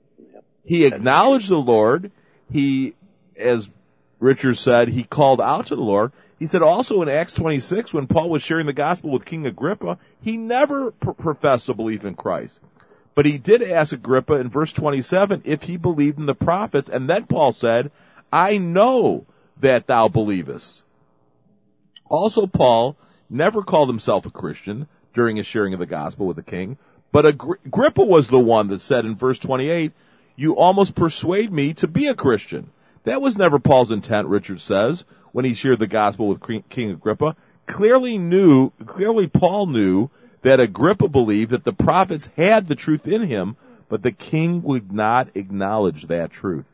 Speaker 3: He acknowledged the Lord. He, as Richard said, he called out to the Lord. He said also in Acts 26, when Paul was sharing the gospel with King Agrippa, he never professed a belief in Christ. But he did ask Agrippa in verse 27 if he believed in the prophets, and then Paul said, I know that thou believest. Also, Paul never called himself a Christian during his sharing of the gospel with the king, but Agrippa was the one that said in verse 28, you almost persuade me to be a Christian. That was never Paul's intent, Richard says, when he shared the gospel with King Agrippa. Clearly Paul knew that Agrippa believed that the prophets had the truth in him, but the king would not acknowledge that truth.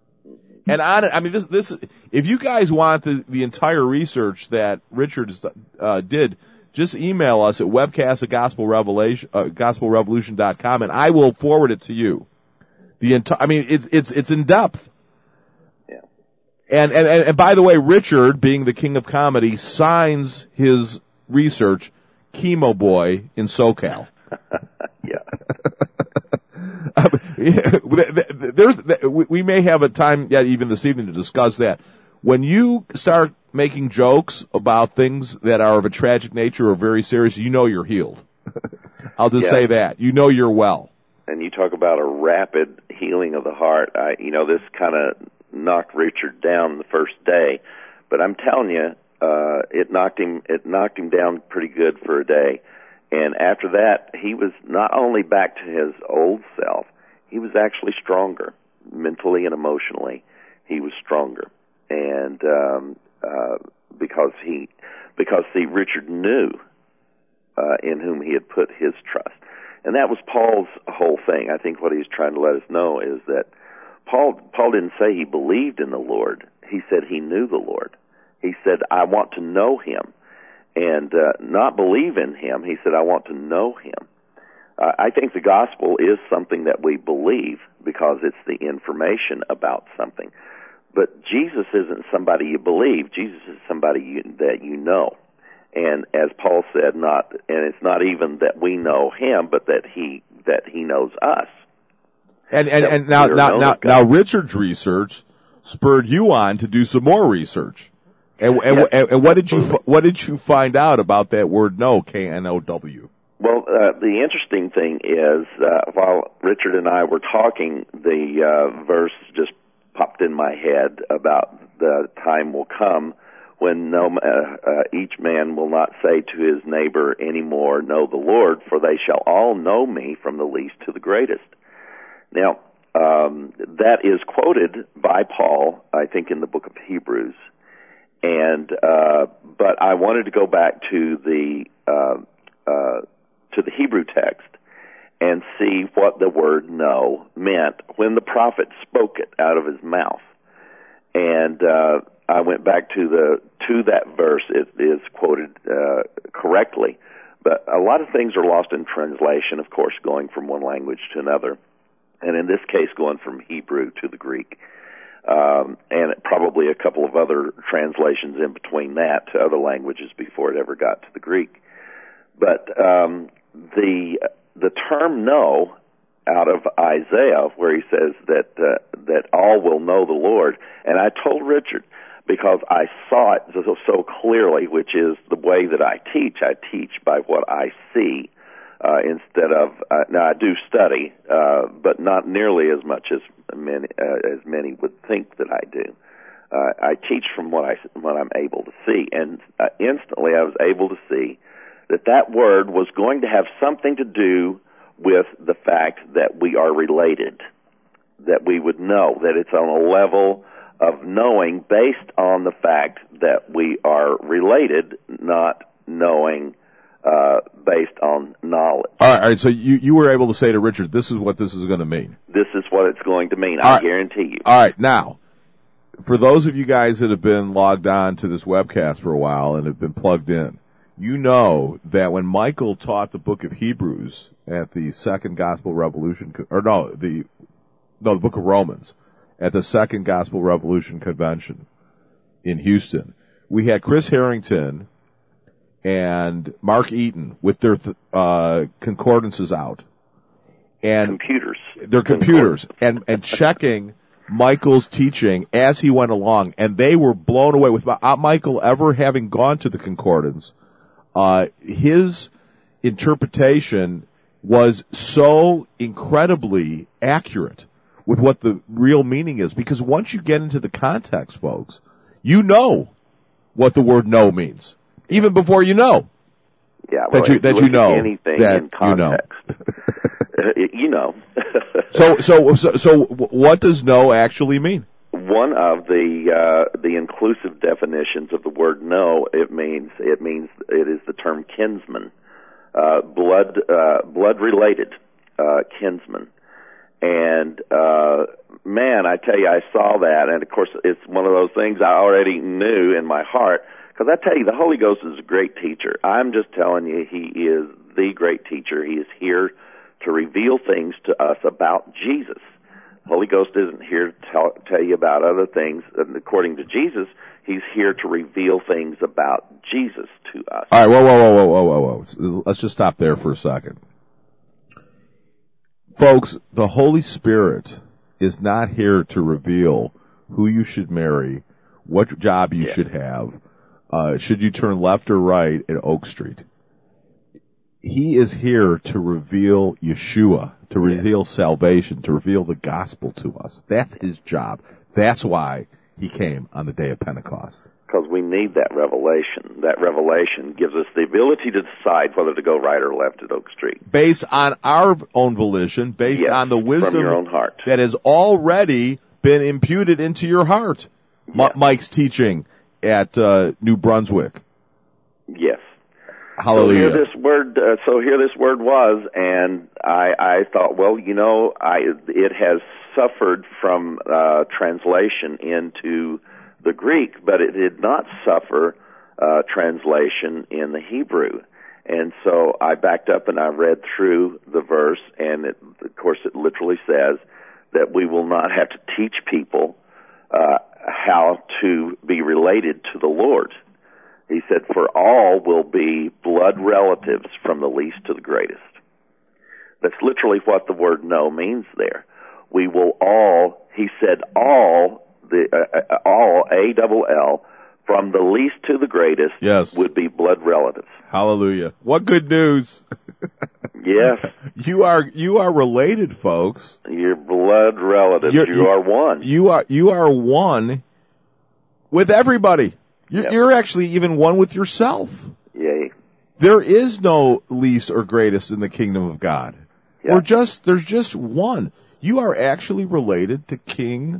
Speaker 3: And this if you guys want the entire research that Richard did, just email us at webcast@gospelrevolution.com, and I will forward it to you. It's in depth.
Speaker 2: Yeah.
Speaker 3: And by the way, Richard, being the king of comedy, signs his research Chemo Boy in SoCal.
Speaker 2: Yeah.
Speaker 3: We may have a time yet even this evening to discuss that. When you start making jokes about things that are of a tragic nature or very serious, you know you're healed. I'll just say that. You know you're well.
Speaker 2: And you talk about a rapid healing of the heart. This kind of knocked Richard down the first day, but I'm telling you, it knocked him down pretty good for a day. And after that, he was not only back to his old self, he was actually stronger, mentally and emotionally. He was stronger, and because Richard knew in whom he had put his trust, and that was Paul's whole thing. I think what he's trying to let us know is that Paul didn't say he believed in the Lord. He said he knew the Lord. He said, I want to know him. And not believe in him. He said, I want to know him. I think the gospel is something that we believe because it's the information about something. But Jesus isn't somebody you believe. Jesus is somebody that you know. And as Paul said, it's not even that we know him, but that he knows us.
Speaker 3: And now Richard's research spurred you on to do some more research. And what did you find out about that word know, K-N-O-W?
Speaker 2: Well, the interesting thing is, while Richard and I were talking, the verse just popped in my head about the time will come when each man will not say to his neighbor anymore, know the Lord, for they shall all know me from the least to the greatest. Now, that is quoted by Paul, I think, in the book of Hebrews. And but I wanted to go back to the Hebrew text and see what the word know meant when the prophet spoke it out of his mouth. And I went back to that verse. It is quoted correctly, but a lot of things are lost in translation, of course, going from one language to another, and in this case, going from Hebrew to the Greek, and probably a couple of other translations in between that to other languages before it ever got to the Greek. But the term "know" out of Isaiah, where he says that all will know the Lord, and I told Richard, because I saw it so clearly, which is the way that I teach. I teach by what I see instead of now I do study, but not nearly as much as many would think that I do. I teach from what I'm able to see, and instantly I was able to see that word was going to have something to do with the fact that we are related, that we would know, that it's on a level of knowing based on the fact that we are related, not knowing based on knowledge.
Speaker 3: All right, so you were able to say to Richard, this is what this is going to mean.
Speaker 2: This is what it's going to mean, I guarantee you.
Speaker 3: All right, now, for those of you guys that have been logged on to this webcast for a while and have been plugged in, you know that when Michael taught the book of Hebrews at the Second Gospel Revolution, the book of Romans, at the Second Gospel Revolution Convention in Houston, we had Chris Harrington and Mark Eaton with their concordances out. And their computers, and checking Michael's teaching as he went along, and they were blown away with Michael ever having gone to the concordance. His interpretation was so incredibly accurate with what the real meaning is, because once you get into the context, folks, you know what the word "know" means, even before you know.
Speaker 2: Yeah, well,
Speaker 3: that you know
Speaker 2: anything
Speaker 3: that
Speaker 2: in context. You know.
Speaker 3: So what does "know" actually mean?
Speaker 2: One of the inclusive definitions of the word "know," it means it is the term kinsman, blood related kinsman. And man, I tell you, I saw that, and of course, it's one of those things I already knew in my heart. Because I tell you, the Holy Ghost is a great teacher. I'm just telling you, He is the great teacher. He is here to reveal things to us about Jesus. The Holy Ghost isn't here to tell you about other things. And according to Jesus, He's here to reveal things about Jesus to us.
Speaker 3: All right, whoa. Let's just stop there for a second. Folks, the Holy Spirit is not here to reveal who you should marry, what job you should have, should you turn left or right at Oak Street. He is here to reveal Yeshua, to reveal salvation, to reveal the gospel to us. That's His job. That's why He came on the day of Pentecost.
Speaker 2: Because we need that revelation. That revelation gives us the ability to decide whether to go right or left at Oak Street.
Speaker 3: Based on our own volition, based on the wisdom
Speaker 2: from your own heart
Speaker 3: that has already been imputed into your heart.
Speaker 2: Yes.
Speaker 3: Mike's teaching at New Brunswick.
Speaker 2: Yes.
Speaker 3: Hallelujah.
Speaker 2: So here this word was, and I thought, well, you know, it has suffered from translation into the Greek, but it did not suffer translation in the Hebrew. And so I backed up and I read through the verse, and of course it literally says that we will not have to teach people how to be related to the Lord. He said, for all will be blood relatives from the least to the greatest. That's literally what the word "know" means there. We will all, he said, all, A-double-L, from the least to the greatest, would be blood relatives.
Speaker 3: Hallelujah. What good news.
Speaker 2: Yes.
Speaker 3: You are related, folks.
Speaker 2: You're blood relatives. You are one.
Speaker 3: You are one with everybody.
Speaker 2: Yep.
Speaker 3: You're actually even one with yourself.
Speaker 2: Yay.
Speaker 3: There is no least or greatest in the kingdom of God.
Speaker 2: Yep.
Speaker 3: There's just one. You are actually related to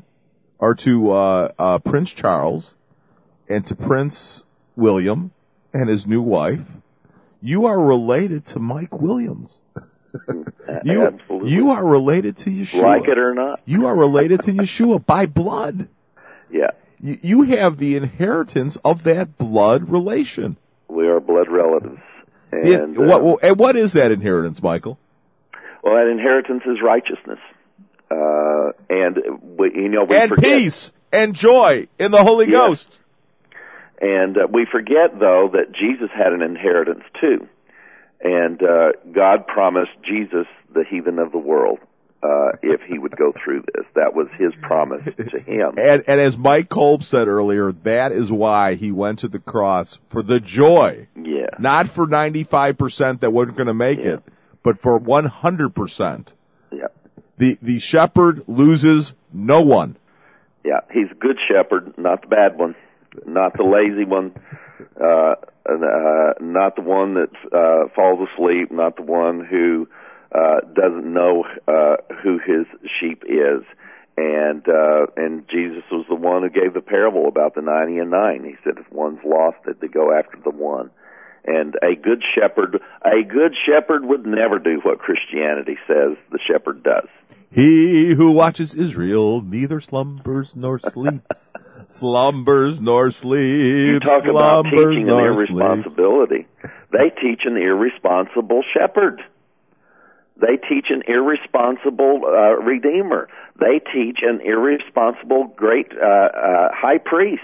Speaker 3: Prince Charles and to Prince William and his new wife. You are related to Mike Williams.
Speaker 2: Absolutely.
Speaker 3: You are related to Yeshua.
Speaker 2: Like it or not.
Speaker 3: You are related to Yeshua by blood.
Speaker 2: Yeah.
Speaker 3: You have the inheritance of that blood relation.
Speaker 2: We are blood relatives. And
Speaker 3: what is that inheritance, Michael?
Speaker 2: Well, that inheritance is righteousness. And
Speaker 3: forget, peace and joy in the Holy Ghost.
Speaker 2: And we forget, though, that Jesus had an inheritance, too. And God promised Jesus the heathen of the world if he would go through this. That was his promise to him.
Speaker 3: And as Mike Kolb said earlier, that is why he went to the cross, for the joy.
Speaker 2: Yeah.
Speaker 3: Not for 95% that weren't going to make it, but for 100%.
Speaker 2: Yeah.
Speaker 3: The shepherd loses no one.
Speaker 2: Yeah, he's a good shepherd, not the bad one, not the lazy one, not the one that falls asleep, not the one who doesn't know who his sheep is. And Jesus was the one who gave the parable about the 90 and 9. He said, if one's lost, that they go after the one. And a good shepherd would never do what Christianity says the shepherd does.
Speaker 3: He who watches Israel neither slumbers nor sleeps. Slumbers nor sleeps.
Speaker 2: You talk about teaching an irresponsibility. They teach an irresponsible shepherd. They teach an irresponsible redeemer. They teach an irresponsible great high priest.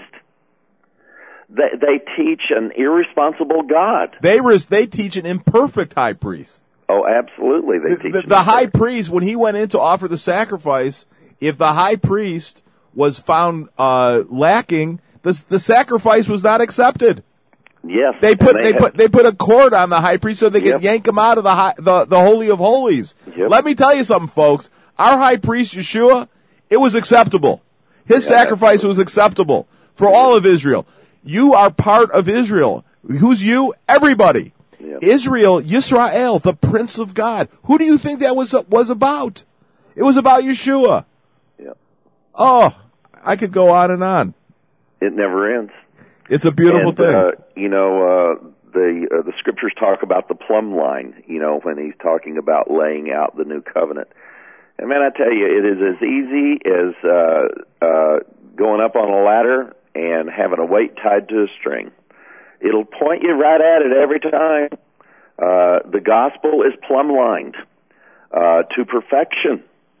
Speaker 2: They teach an irresponsible God.
Speaker 3: They teach an imperfect high priest.
Speaker 2: Oh, absolutely. They teach
Speaker 3: the high priest, when he went in to offer the sacrifice, if the high priest was found lacking, the sacrifice was not accepted.
Speaker 2: Yes,
Speaker 3: they put a cord on the high priest so they could yank him out of the Holy of Holies.
Speaker 2: Yep.
Speaker 3: Let me tell you something, folks. Our high priest Yeshua, it was acceptable. His sacrifice was acceptable for all of Israel. You are part of Israel. Who's you? Everybody.
Speaker 2: Yep.
Speaker 3: Israel, Yisrael, the Prince of God. Who do you think that was about? It was about Yeshua.
Speaker 2: Yep.
Speaker 3: Oh, I could go on and on.
Speaker 2: It never ends.
Speaker 3: It's a beautiful thing.
Speaker 2: The scriptures talk about the plumb line, when he's talking about laying out the new covenant. And man, I tell you, it is as easy as going up on a ladder and having a weight tied to a string. It'll point you right at it every time. The gospel is plumb-lined to perfection,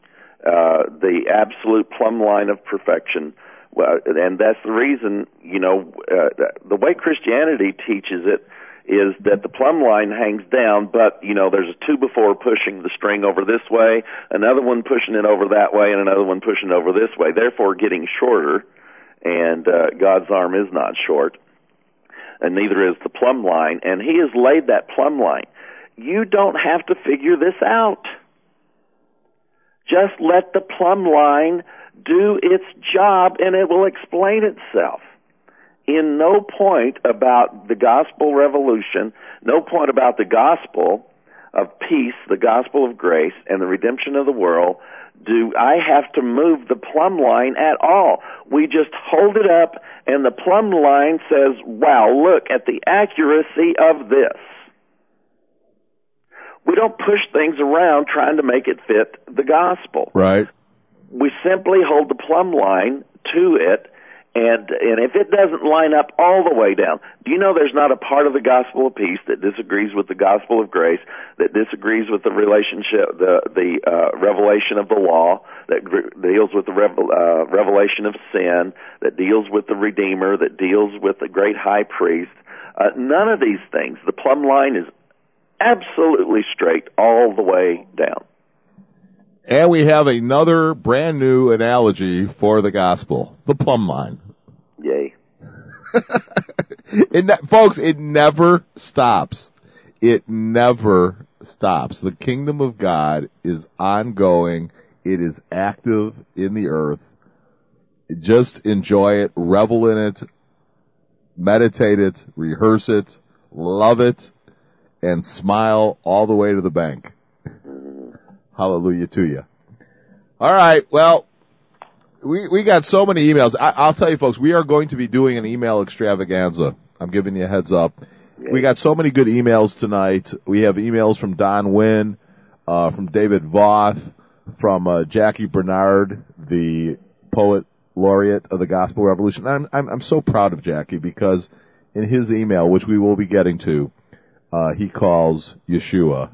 Speaker 2: the absolute plumb line of perfection. And that's the reason, the way Christianity teaches it is that the plumb line hangs down, but, there's a two before pushing the string over this way, another one pushing it over that way, and another one pushing it over this way, therefore getting shorter. And God's arm is not short, and neither is the plumb line, and he has laid that plumb line. You don't have to figure this out. Just let the plumb line do its job, and it will explain itself. In no point about the gospel revolution, no point about the gospel of peace, the gospel of grace, and the redemption of the world, do I have to move the plumb line at all. We just hold it up, and the plumb line says, wow, look at the accuracy of this. We don't push things around trying to make it fit the gospel.
Speaker 3: Right.
Speaker 2: We simply hold the plumb line to it, and if it doesn't line up all the way down, do you know there's not a part of the gospel of peace that disagrees with the gospel of grace, that disagrees with the relationship, the revelation of the law, that deals with the revelation of sin, that deals with the Redeemer, that deals with the great high priest? None of these things. The plumb line is absolutely straight all the way down.
Speaker 3: And we have another brand new analogy for the gospel, the plumb line.
Speaker 2: Yay.
Speaker 3: Folks, it never stops. It never stops. The kingdom of God is ongoing. It is active in the earth. just enjoy it, revel in it, meditate it, rehearse it, love it, and smile all the way to the bank. Hallelujah to you. All right, well, we got so many emails. I'll tell you, folks, we are going to be doing an email extravaganza. I'm giving you a heads up. We got so many good emails tonight. We have emails from Don Wynn, from David Voth, from Jackie Bernard, the poet laureate of the Gospel Revolution. I'm so proud of Jackie because in his email, which we will be getting to, he calls Yeshua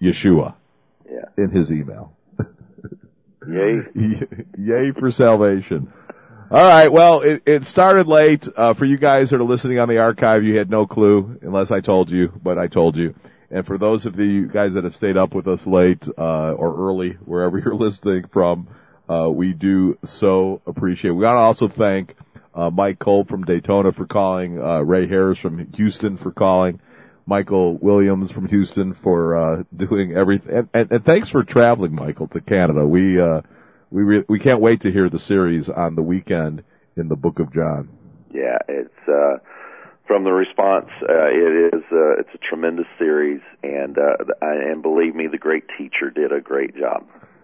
Speaker 3: in his email.
Speaker 2: Yay.
Speaker 3: Yay for salvation. All right, well, it started late. For you guys that are listening on the archive, you had no clue, unless I told you, but I told you. And for those of you guys that have stayed up with us late, or early, wherever you're listening from, we do so appreciate it. We want to also thank, Mike Cole from Daytona for calling, Ray Harris from Houston for calling, Michael Williams from Houston for, doing everything. And thanks for traveling, Michael, to Canada. We can't wait to hear the series on the weekend in the Book of John.
Speaker 2: Yeah, it's, from the response, it's a tremendous series, and believe me, the great teacher did a great job.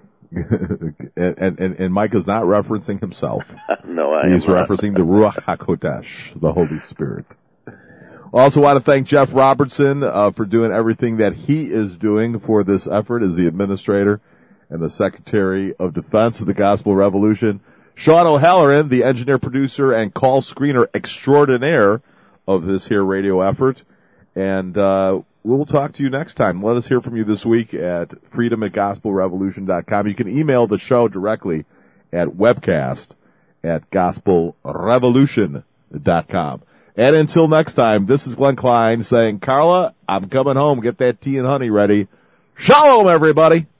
Speaker 3: and Mike is not referencing himself.
Speaker 2: No,
Speaker 3: he's referencing the Ruach HaKodesh, the Holy Spirit. I also want to thank Jeff Robertson for doing everything that he is doing for this effort as the administrator and the Secretary of Defense of the Gospel Revolution. Sean O'Halloran, the engineer, producer, and call screener extraordinaire of this here radio effort. And we'll talk to you next time. Let us hear from you this week at freedom@gospelrevolution.com. You can email the show directly at webcast@gospelrevolution.com. And until next time, this is Glenn Klein saying, Carla, I'm coming home. Get that tea and honey ready. Shalom, everybody.